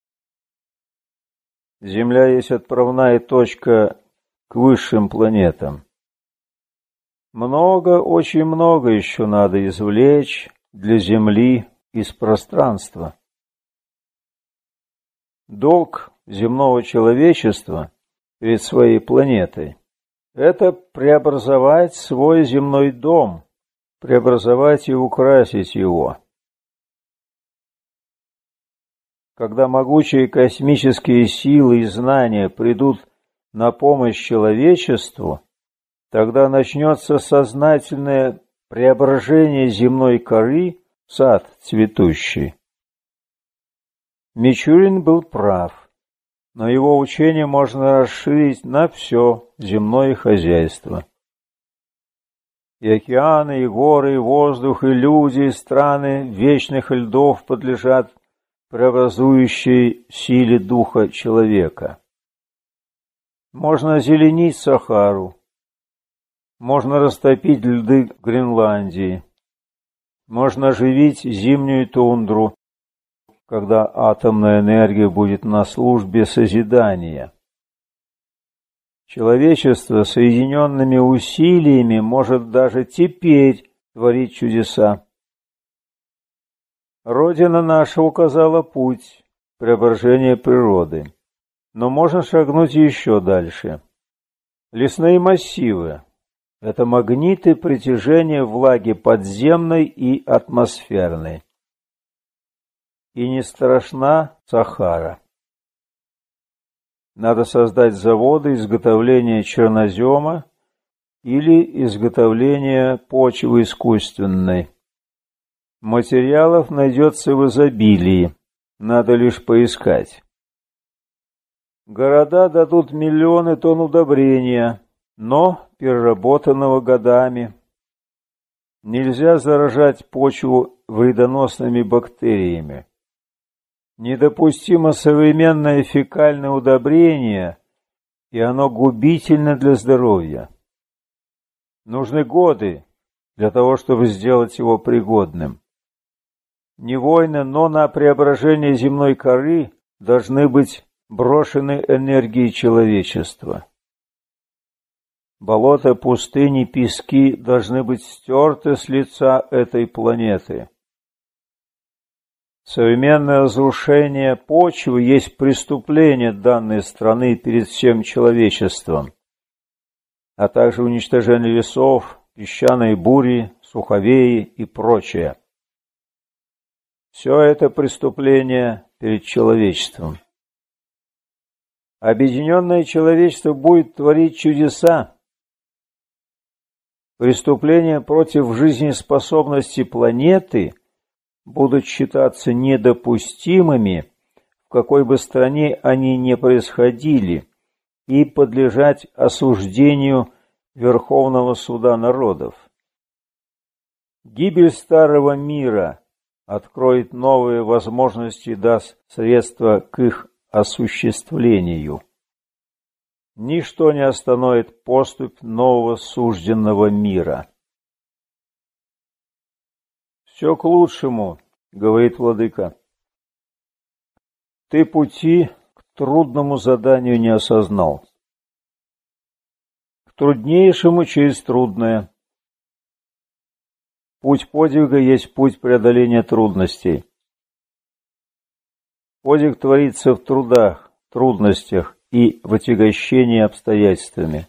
S1: Земля есть отправная точка к высшим планетам. Много, очень много еще надо извлечь для Земли из пространства. Долг земного человечества перед своей планетой – это преобразовать свой земной дом, преобразовать и украсить его. Когда могучие космические силы и знания придут на помощь человечеству, тогда начнется сознательное преображение земной коры в сад цветущий. Мичурин был прав, но его учение можно расширить на все земное хозяйство. И океаны, и горы, и воздух, и люди, и страны вечных льдов подлежат преобразующей силе духа человека. Можно озеленить Сахару, можно растопить льды Гренландии, можно оживить зимнюю тундру, когда атомная энергия будет на службе созидания. Человечество соединенными усилиями может даже теперь творить чудеса. Родина наша указала путь преображения природы, но можно шагнуть еще дальше. Лесные массивы – это магниты притяжения влаги подземной и атмосферной. И не страшна Сахара. Надо создать заводы изготовления чернозема или изготовления почвы искусственной. Материалов найдется в изобилии, надо лишь поискать. Города дадут миллионы тонн удобрения, но переработанного годами. Нельзя заражать почву вредоносными бактериями. Недопустимо современное фекальное удобрение, и оно губительно для здоровья. Нужны годы для того, чтобы сделать его пригодным. Не войны, но на преображение земной коры должны быть брошены энергии человечества. Болота, пустыни, пески должны быть стерты с лица этой планеты. Современное разрушение почвы есть преступление данной страны перед всем человечеством, а также уничтожение лесов, песчаные бури, суховеи и прочее. Все это преступление перед человечеством. Объединенное человечество будет творить чудеса. Преступления против жизнеспособности планеты будут считаться недопустимыми, в какой бы стране они ни происходили, и подлежать осуждению Верховного Суда народов. Гибель старого мира откроет новые возможности и даст средства к их осуществлению. Ничто не остановит поступь нового сужденного мира. «Все к лучшему», — говорит владыка. «Ты пути к трудному заданию не осознал. К труднейшему через трудное. Путь подвига есть путь преодоления трудностей. Подвиг творится в трудах, трудностях и в отягощении обстоятельствами.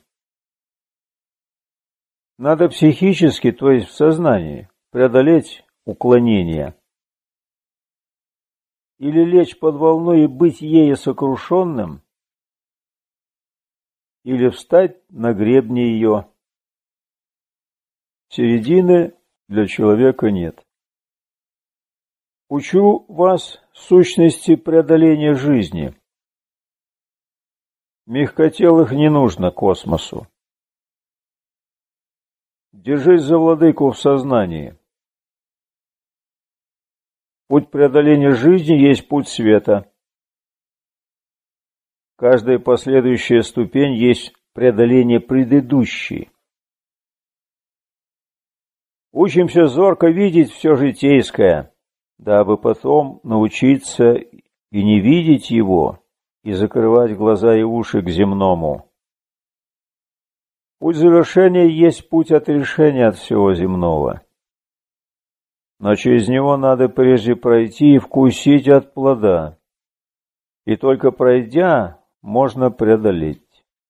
S1: Надо психически, то есть в сознании, преодолеть уклонение. Или лечь под волной и быть ею сокрушенным, или встать на гребне ее. Середины для человека нет. Учу вас сущности преодоления жизни. Мягкотелых не нужно космосу. Держись за владыку в сознании. Путь преодоления жизни есть путь света. Каждая последующая ступень есть преодоление предыдущей. Учимся зорко видеть все житейское, дабы потом научиться и не видеть его, и закрывать глаза и уши к земному. Путь завершения есть путь отрешения от всего земного. Но через него надо прежде пройти и вкусить от плода, и только пройдя, можно преодолеть.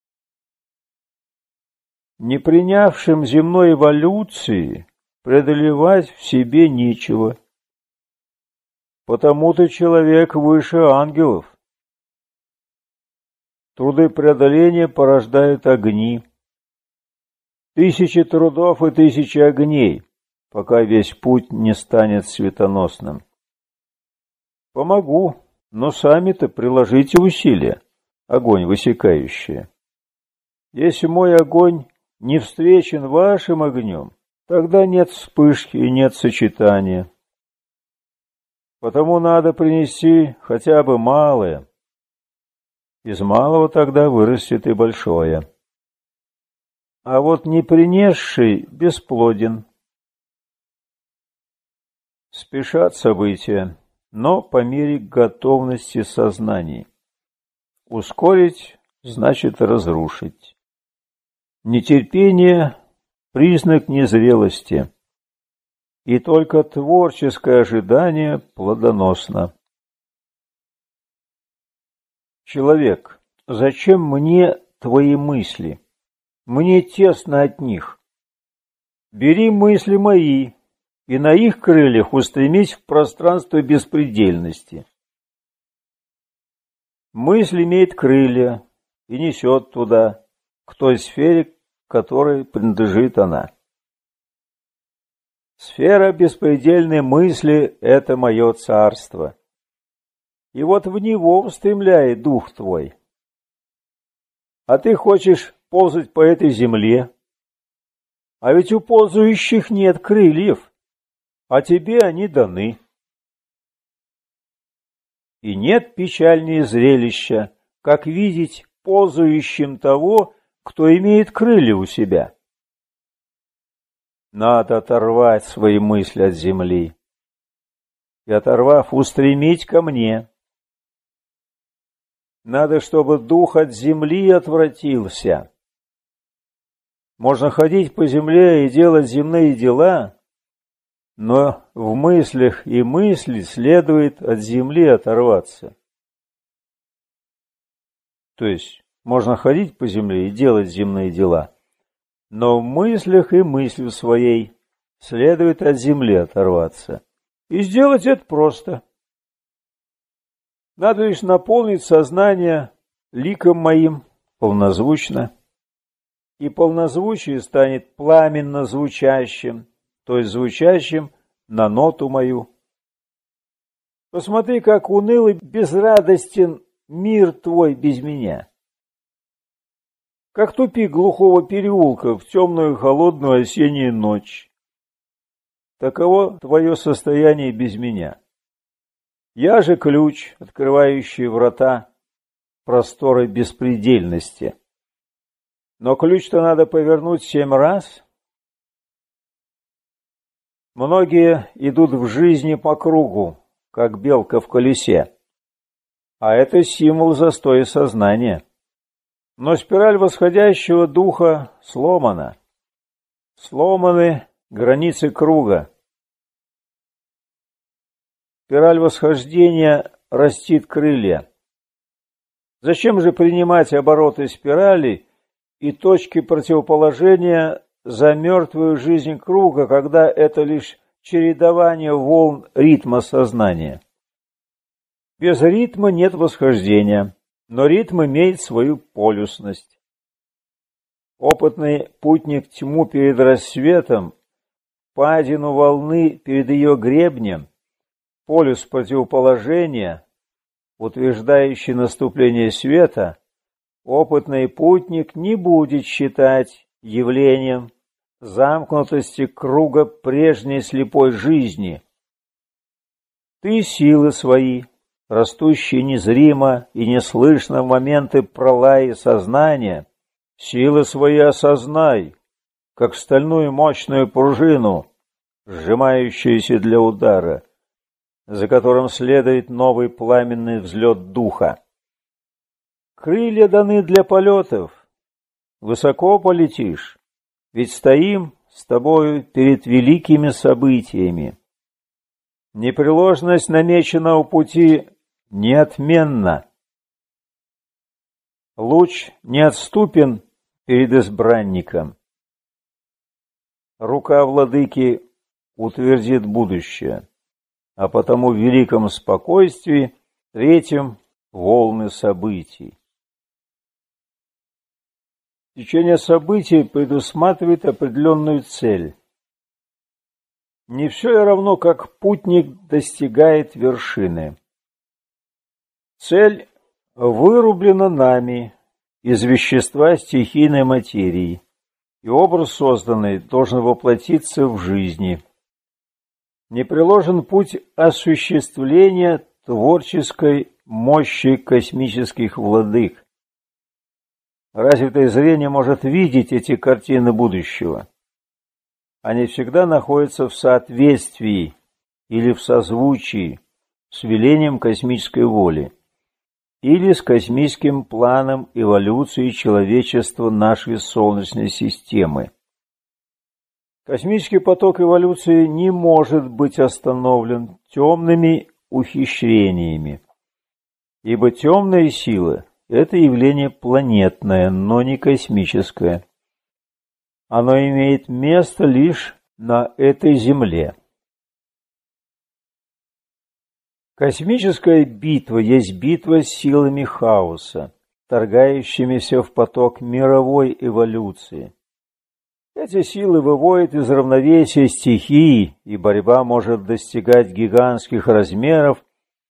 S1: Не принявшим земной эволюции преодолевать в себе нечего. Потому-то человек выше ангелов. Труды преодоления порождают огни. 1000 трудов и 1000 огней, пока весь путь не станет светоносным. Помогу, но сами-то приложите усилия, огонь высекающий. Если мой огонь не встречен вашим огнем, тогда нет вспышки и нет сочетания. Потому надо принести хотя бы малое. Из малого тогда вырастет и большое. А вот не принесший бесплоден. Спешат события, но по мере готовности сознаний. Ускорить значит разрушить. Нетерпение – признак незрелости. И только творческое ожидание плодоносно. Человек, зачем мне твои мысли? Мне тесно от них. Бери мысли мои, и на их крыльях устремись в пространство беспредельности. Мысль имеет крылья и несет туда, к той сфере, которой принадлежит она. Сфера беспредельной мысли – это мое царство. И вот в него устремляет дух твой. А ты хочешь ползать по этой земле, а ведь у ползающих нет крыльев, а тебе они даны. И нет печальнее зрелища, как видеть ползающим того, кто имеет крылья у себя. Надо оторвать свои мысли от земли и, оторвав, устремить ко мне. Надо, чтобы дух от земли отвратился. Можно ходить по земле и делать земные дела, но в мыслях и мысли следует от земли оторваться. То есть можно ходить по земле и делать земные дела, но в мыслях и мыслью своей следует от земли оторваться. И сделать это просто. Надо лишь наполнить сознание ликом моим полнозвучно, и полнозвучие станет пламенно звучащим, то есть звучащим на ноту мою. Посмотри, как уныл и безрадостен мир твой без меня. Как тупик глухого переулка в темную холодную осеннюю ночь. Таково твое состояние без меня. Я же ключ, открывающий врата простора беспредельности. Но ключ-то надо повернуть 7 раз. Многие идут в жизни по кругу, как белка в колесе. А это символ застоя сознания. Но спираль восходящего духа сломана. Сломаны границы круга. Спираль восхождения растит крылья. Зачем же принимать обороты спирали и точки противоположения за мертвую жизнь круга, когда это лишь чередование волн ритма сознания? Без ритма нет восхождения, но ритм имеет свою полюсность. Опытный путник тьму перед рассветом, падину волны перед ее гребнем, полюс противоположения, утверждающий наступление света, опытный путник не будет считать явлением замкнутости круга прежней слепой жизни. Ты силы свои, растущие незримо и неслышно в моменты пролая сознания, силы свои осознай, как стальную мощную пружину, сжимающуюся для удара, за которым следует новый пламенный взлет духа. Крылья даны для полетов, высоко полетишь, ведь стоим с тобою перед великими событиями. Непреложность намеченного пути неотменна. Луч неотступен перед избранником. Рука владыки утвердит будущее, а потому в великом спокойствии встретим волны событий. Течение событий предусматривает определенную цель. Не все и равно, как путник достигает вершины. Цель вырублена нами из вещества стихийной материи, и образ созданный должен воплотиться в жизни. Не приложен путь осуществления творческой мощи космических владык. Развитое зрение может видеть эти картины будущего. Они всегда находятся в соответствии или в созвучии с велением космической воли или с космическим планом эволюции человечества нашей Солнечной системы. Космический поток эволюции не может быть остановлен темными ухищрениями, ибо темные силы – это явление планетное, но не космическое. Оно имеет место лишь на этой Земле. Космическая битва есть битва с силами хаоса, вторгающимися в поток мировой эволюции. Эти силы выводят из равновесия стихии, и борьба может достигать гигантских размеров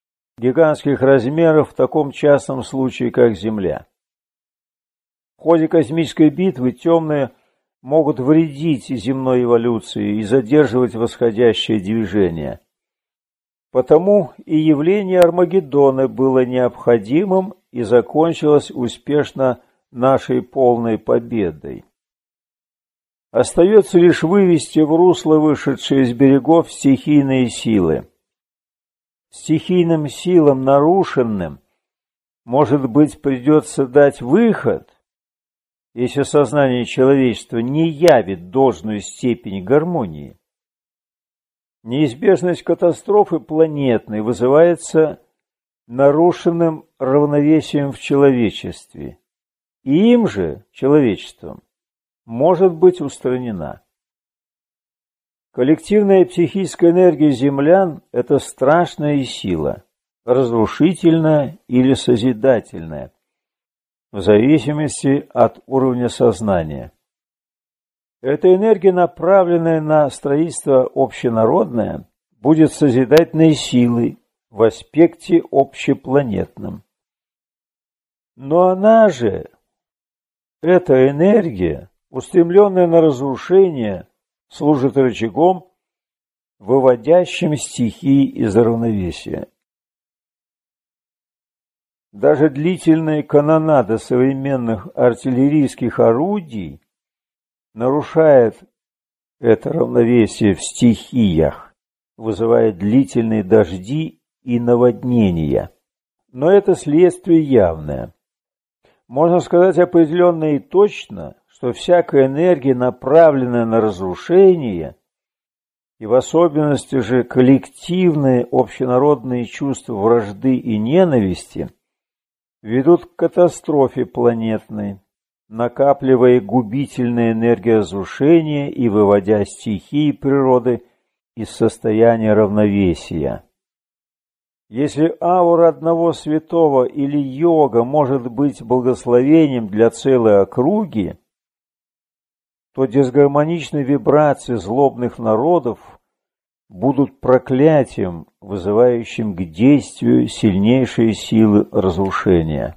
S1: в таком частном случае, как Земля. В ходе космической битвы темные могут вредить земной эволюции и задерживать восходящее движение. Потому и явление Армагеддона было необходимым и закончилось успешно нашей полной победой. Остается лишь вывести в русло вышедшие из берегов стихийные силы. Стихийным силам нарушенным, может быть, придется дать выход, если сознание человечества не явит должную степень гармонии. Неизбежность катастрофы планетной вызывается нарушенным равновесием в человечестве, и им же, человечеством, может быть устранена. Коллективная психическая энергия землян – это страшная сила, разрушительная или созидательная, в зависимости от уровня сознания. Эта энергия, направленная на строительство общенародное, будет созидательной силой в аспекте общепланетном. Но она же, эта энергия, устремленная на разрушение, служит рычагом, выводящим стихии из равновесия. Даже длительная канонада современных артиллерийских орудий нарушает это равновесие в стихиях, вызывая длительные дожди и наводнения. Но это следствие явное. Можно сказать определенно и точно, что всякая энергия, направленная на разрушение, и в особенности же коллективные общенародные чувства вражды и ненависти, ведут к катастрофе планетной, накапливая губительную энергию разрушения и выводя стихии природы из состояния равновесия. Если аура одного святого или йога может быть благословением для целой округи, то дисгармоничные вибрации злобных народов будут проклятием, вызывающим к действию сильнейшие силы разрушения.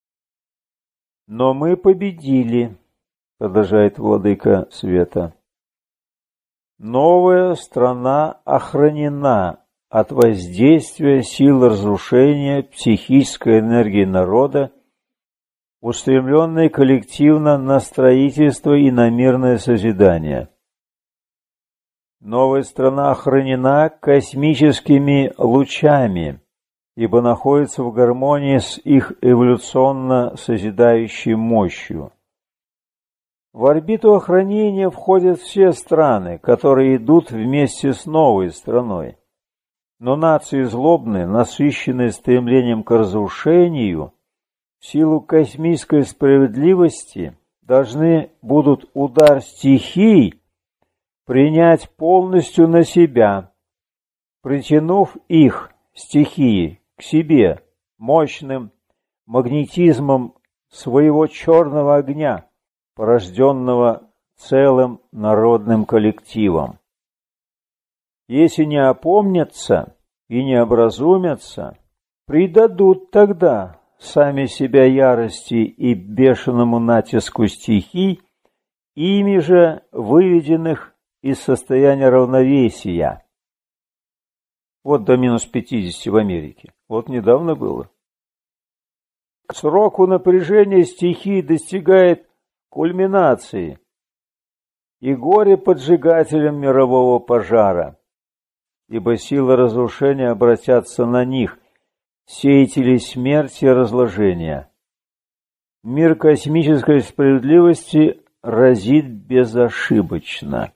S1: Но мы победили, продолжает владыка света. Новая страна охранена от воздействия сил разрушения психической энергии народа, устремленной коллективно на строительство и на мирное созидание. Новая страна охранена космическими лучами, ибо находится в гармонии с их эволюционно-созидающей мощью. В орбиту охранения входят все страны, которые идут вместе с новой страной. Но нации злобные, насыщенные стремлением к разрушению, в силу космической справедливости должны будут удар стихий принять полностью на себя, притянув их, стихии, к себе мощным магнетизмом своего черного огня, порожденного целым народным коллективом. Если не опомнятся и не образумятся, предадут тогда сами себя ярости и бешеному натиску стихий, ими же выведенных из состояния равновесия. Вот до минус 50 в Америке. Вот недавно было. К сроку напряжения стихий достигает кульминации и горе поджигателям мирового пожара, ибо силы разрушения обратятся на них, сеятелей смерти и разложения. Мир космической справедливости разит безошибочно.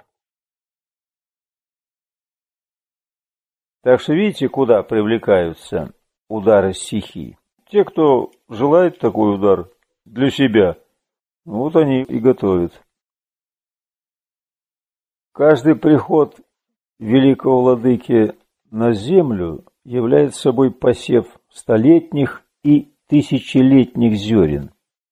S1: Так что видите, куда привлекаются удары стихий? Те, кто желает такой удар для себя, вот они и готовят. Каждый приход великого владыки на землю является собой посев столетних и тысячелетних зерен.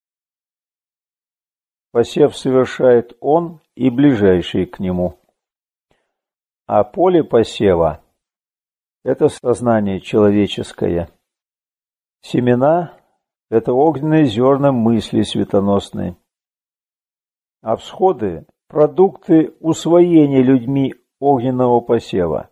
S1: Посев совершает он и ближайшие к нему. А поле посева – это сознание человеческое. Семена – это огненные зерна мысли светоносной. А всходы – продукты усвоения людьми огненного посева.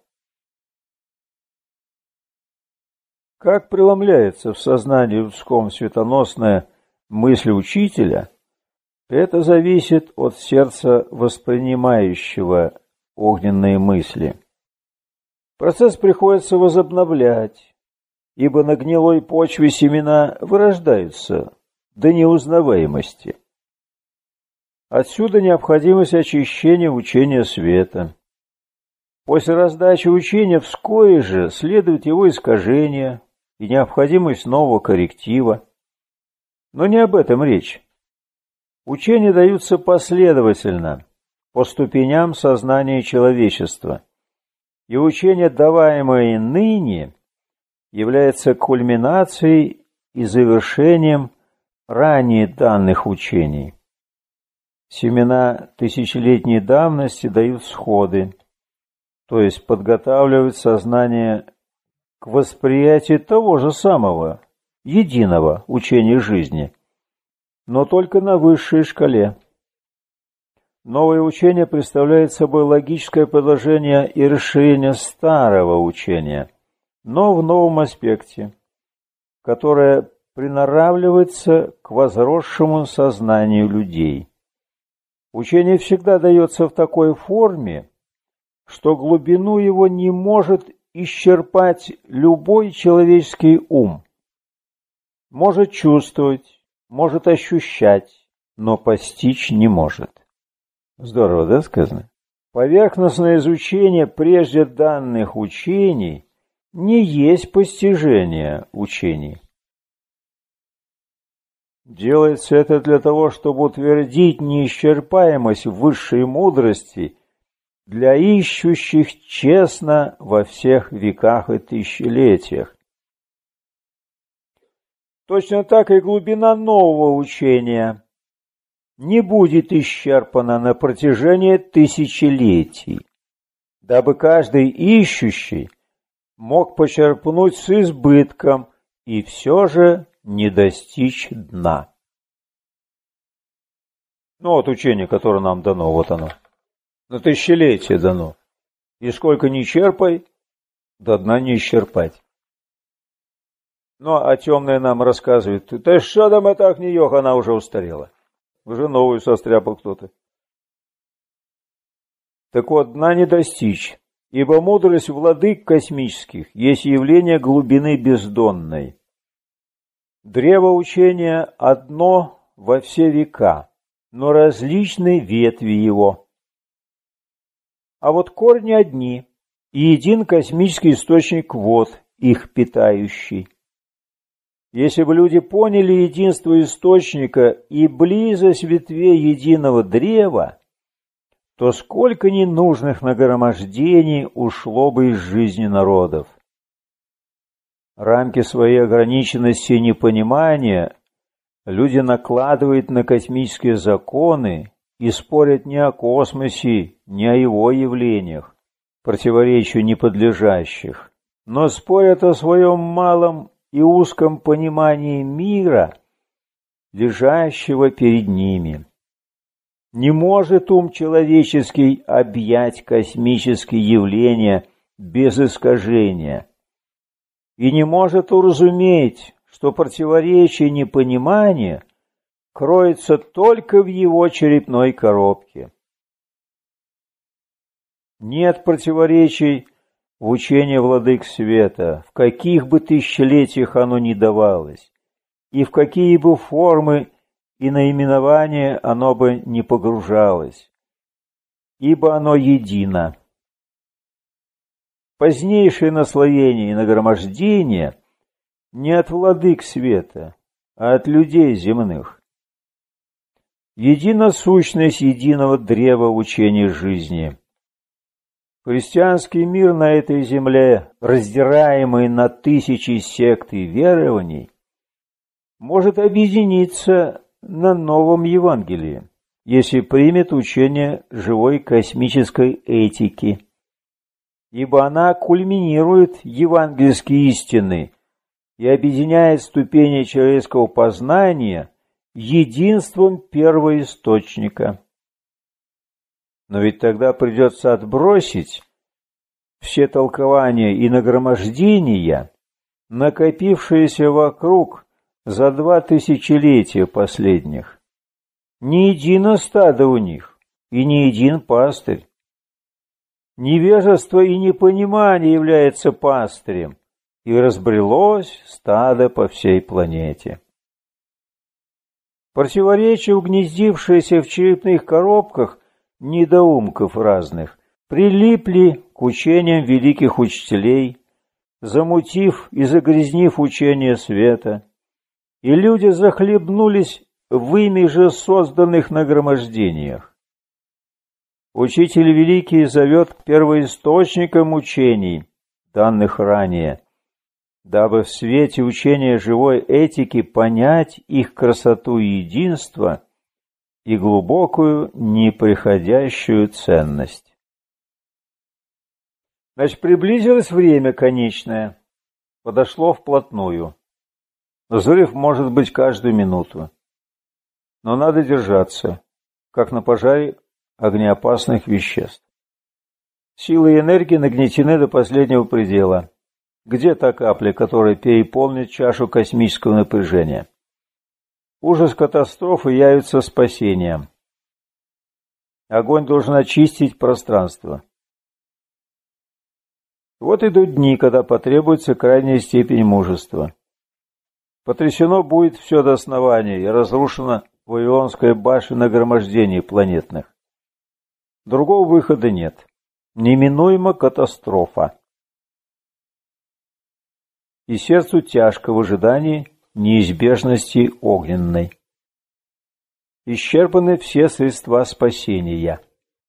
S1: Как преломляется в сознании людском светоносная мысль учителя, это зависит от сердца воспринимающего огненные мысли. Процесс приходится возобновлять, ибо на гнилой почве семена вырождаются до неузнаваемости. Отсюда необходимость очищения учения света. После раздачи учения вскоре же следует его искажение и необходимость нового корректива. Но не об этом речь. Учения даются последовательно, по ступеням сознания человечества, и учение, даваемое ныне, является кульминацией и завершением ранее данных учений. Семена тысячелетней давности дают всходы, то есть подготавливают сознание к восприятию того же самого, единого учения жизни, но только на высшей шкале. Новое учение представляет собой логическое продолжение и расширение старого учения, но в новом аспекте, которое приноравливается к возросшему сознанию людей. Учение всегда дается в такой форме, что глубину его не может исчерпать любой человеческий ум. Может чувствовать, может ощущать, но постичь не может. Здорово, да, сказано? Поверхностное изучение прежде данных учений не есть постижение учений. Делается это для того, чтобы утвердить неисчерпаемость высшей мудрости для ищущих честно во всех веках и тысячелетиях. Точно так и глубина нового учения не будет исчерпана на протяжении тысячелетий, дабы каждый ищущий мог почерпнуть с избытком и все же не достичь дна. Ну вот учение, которое нам дано, вот оно. На тысячелетие дано. И сколько ни черпай, до дна не исчерпать. Ну, а темное нам рассказывает, да что там это Агни-йог, она уже устарела. Уже новую состряпал кто-то. Так вот, дна не достичь, ибо мудрость владык космических есть явление глубины бездонной. Древо учения одно во все века, но различны ветви его. А вот корни одни, и един космический источник вод, их питающий. Если бы люди поняли единство источника и близость ветвей единого древа, то сколько ненужных нагромождений ушло бы из жизни народов. Рамки своей ограниченности и непонимания люди накладывают на космические законы и спорят не о космосе, не о его явлениях, противоречию неподлежащих, но спорят о своем малом и узком понимании мира, лежащего перед ними. Не может ум человеческий объять космические явления без искажения, и не может уразуметь, что противоречие непонимания кроется только в его черепной коробке. Нет противоречий в учении владык света, в каких бы тысячелетиях оно ни давалось, и в какие бы формы и наименования оно бы не погружалось, ибо оно едино. Позднейшее наслоение и нагромождение не от владык света, а от людей земных. Едина сущность единого древа учения жизни. Христианский мир на этой земле, раздираемый на тысячи сект и верований, может объединиться на новом Евангелии, если примет учение живой космической этики, ибо она кульминирует евангельские истины и объединяет ступени человеческого познания единством первоисточника. Но ведь тогда придется отбросить все толкования и нагромождения, накопившиеся вокруг за 2 тысячелетия последних. Ни едино стадо у них, и ни един пастырь. Невежество и непонимание является пастырем, и разбрелось стадо по всей планете. Противоречия, угнездившиеся в черепных коробках недоумков разных, прилипли к учениям великих учителей, замутив и загрязнив учение света, и люди захлебнулись в ими же созданных нагромождениях. Учитель Великий зовет к первоисточникам учений, данных ранее, дабы в свете учения живой этики понять их красоту и единство и глубокую неприходящую ценность. Значит, приблизилось время конечное, подошло вплотную. Взрыв может быть каждую минуту, но надо держаться, как на пожаре огнеопасных веществ. Силы и энергии нагнетены до последнего предела. Где та капля, которая переполнит чашу космического напряжения? Ужас катастрофы явится спасением. Огонь должен очистить пространство. Вот идут дни, когда потребуется крайняя степень мужества. Потрясено будет все до основания и разрушена Вавилонская башня нагромождений планетных. Другого выхода нет. Неминуема катастрофа. И сердцу тяжко в ожидании неизбежности огненной. Исчерпаны все средства спасения.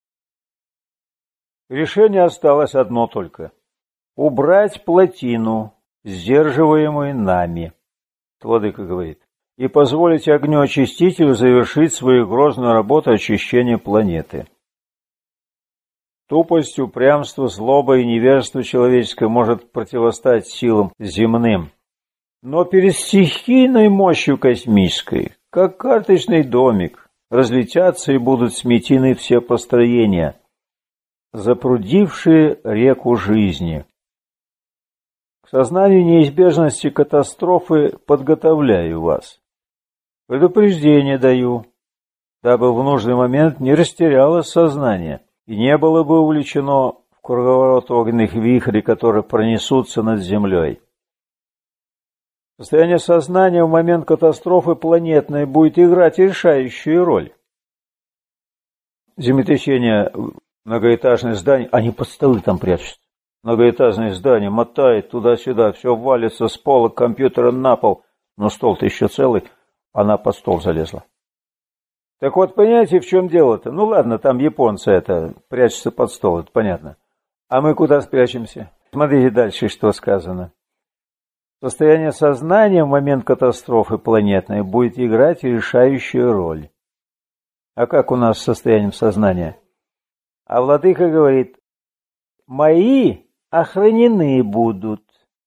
S1: Решение осталось одно только. Убрать плотину, сдерживаемую нами, владыка говорит, и позволить огню-очистителю завершить свою грозную работу очищения планеты. Тупость, упрямство, злоба и невежество человеческое может противостать силам земным. Но перед стихийной мощью космической, как карточный домик, разлетятся и будут сметены все построения, запрудившие реку жизни. К сознанию неизбежности катастрофы подготовляю вас. Предупреждение даю, дабы в нужный момент не растерялось сознание и не было бы увлечено в круговорот огненных вихрей, которые пронесутся над землей. Состояние сознания в момент катастрофы планетной будет играть решающую роль. Землетрясение, многоэтажное здание, они под столы там прячутся. Многоэтажное здание мотает туда-сюда, все валится с пола компьютера на пол, но стол-то еще целый, она под стол залезла. Так вот, понимаете, в чем дело-то? Ну ладно, там японцы это, прячутся под стол, это понятно. А мы куда спрячемся? Смотрите дальше, что сказано. Состояние сознания в момент катастрофы планетной будет играть решающую роль. А как у нас с состоянием сознания? А владыка говорит, мои охранены будут.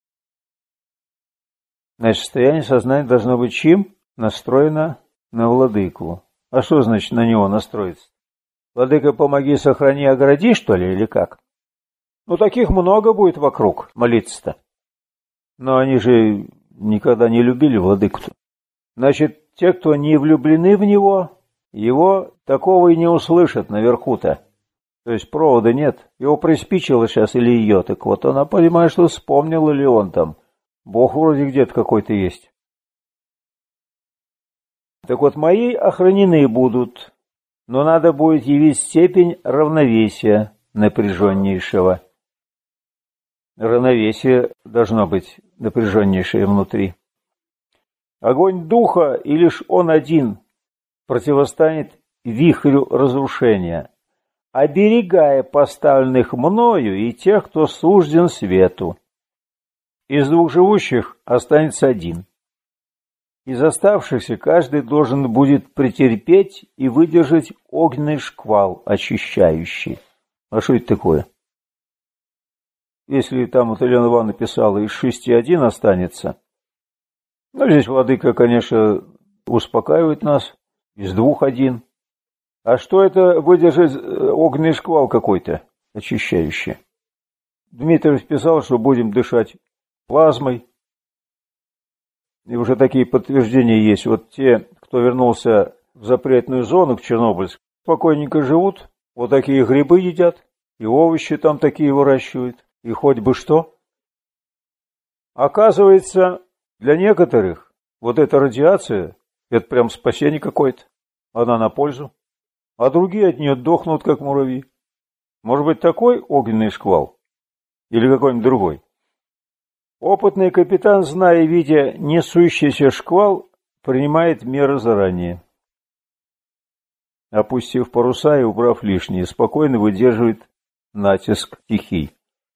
S1: Значит, состояние сознания должно быть чьим? Настроено на владыку. А что значит на него настроиться? Владыка, помоги, сохрани, огради, что ли, или как? Ну, таких много будет вокруг молиться-то. Но они же никогда не любили владыку-то. Значит, те, кто не влюблены в него, его такого и не услышат наверху-то. То есть провода нет. Его приспичило сейчас или ее. Так вот она понимает, что вспомнил ли он там. Бог вроде где-то какой-то есть. Так вот, мои охранены будут, но надо будет явить степень равновесия напряженнейшего. Равновесие должно быть напряженнейшее внутри. Огонь духа, и лишь он один, противостанет вихрю разрушения, оберегая поставленных мною и тех, кто сужден свету. Из двух живущих останется один. Из оставшихся каждый должен будет претерпеть и выдержать огненный шквал очищающий. А что это такое? Если там вот Елена Ивановна написала, из 6 один останется, ну, здесь владыка, конечно, успокаивает нас, из 2 один. А что это выдержать огненный шквал какой-то очищающий? Дмитрий писал, что будем дышать плазмой. И уже такие подтверждения есть. Вот те, кто вернулся в запретную зону, к Чернобыльску, спокойненько живут, вот такие грибы едят, и овощи там такие выращивают, и хоть бы что. Оказывается, для некоторых вот эта радиация, это прям спасение какое-то, она на пользу, а другие от нее дохнут, как муравьи. Может быть, такой огненный шквал? Или какой-нибудь другой? Опытный капитан, зная и видя несущийся шквал, принимает меры заранее. Опустив паруса и убрав лишнее, спокойно выдерживает натиск стихий.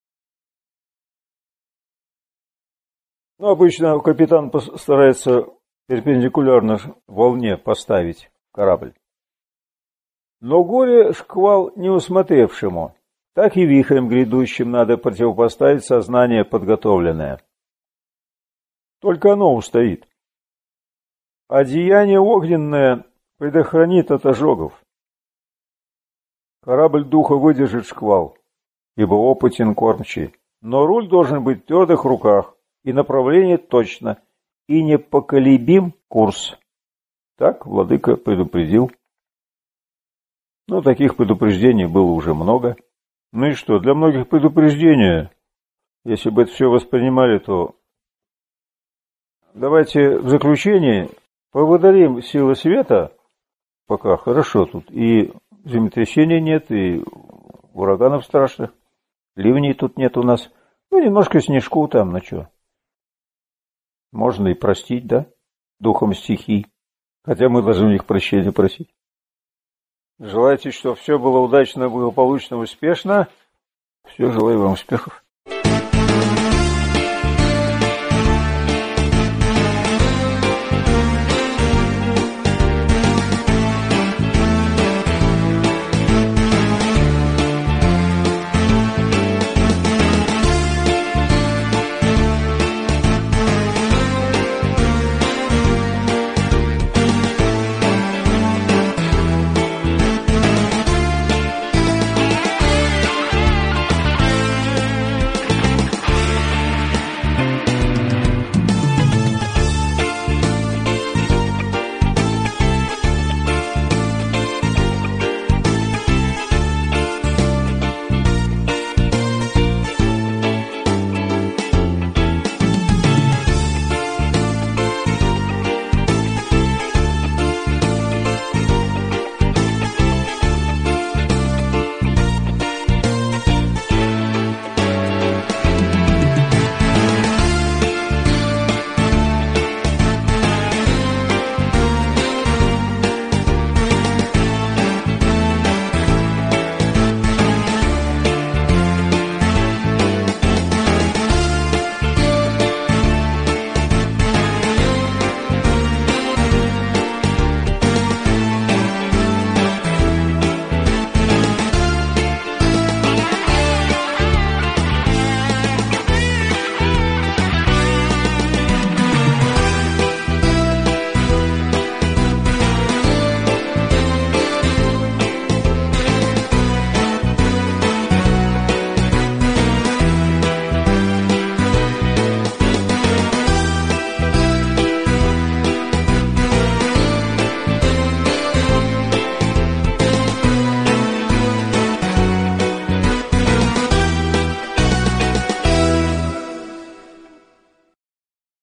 S1: Обычно капитан старается перпендикулярно волне поставить корабль. Но горе шквал неусмотревшему, так и вихрем грядущим надо противопоставить сознание подготовленное. Только оно устоит. Одеяние огненное предохранит от ожогов. Корабль духа выдержит шквал, ибо опытен кормчий, но руль должен быть в твердых руках, и направление точно, и непоколебим курс. Так владыка предупредил. Таких предупреждений было уже много. Ну и что, для многих предупреждения, если бы это все воспринимали, то давайте в заключение поблагодарим силы света, пока хорошо тут, и землетрясений нет, и ураганов страшных, ливней тут нет у нас, немножко снежку там, на что. Можно и простить, да, духом стихий, хотя мы должны у них прощения просить. Желайте, чтобы все было удачно, благополучно, успешно. Все, желаю вам успехов.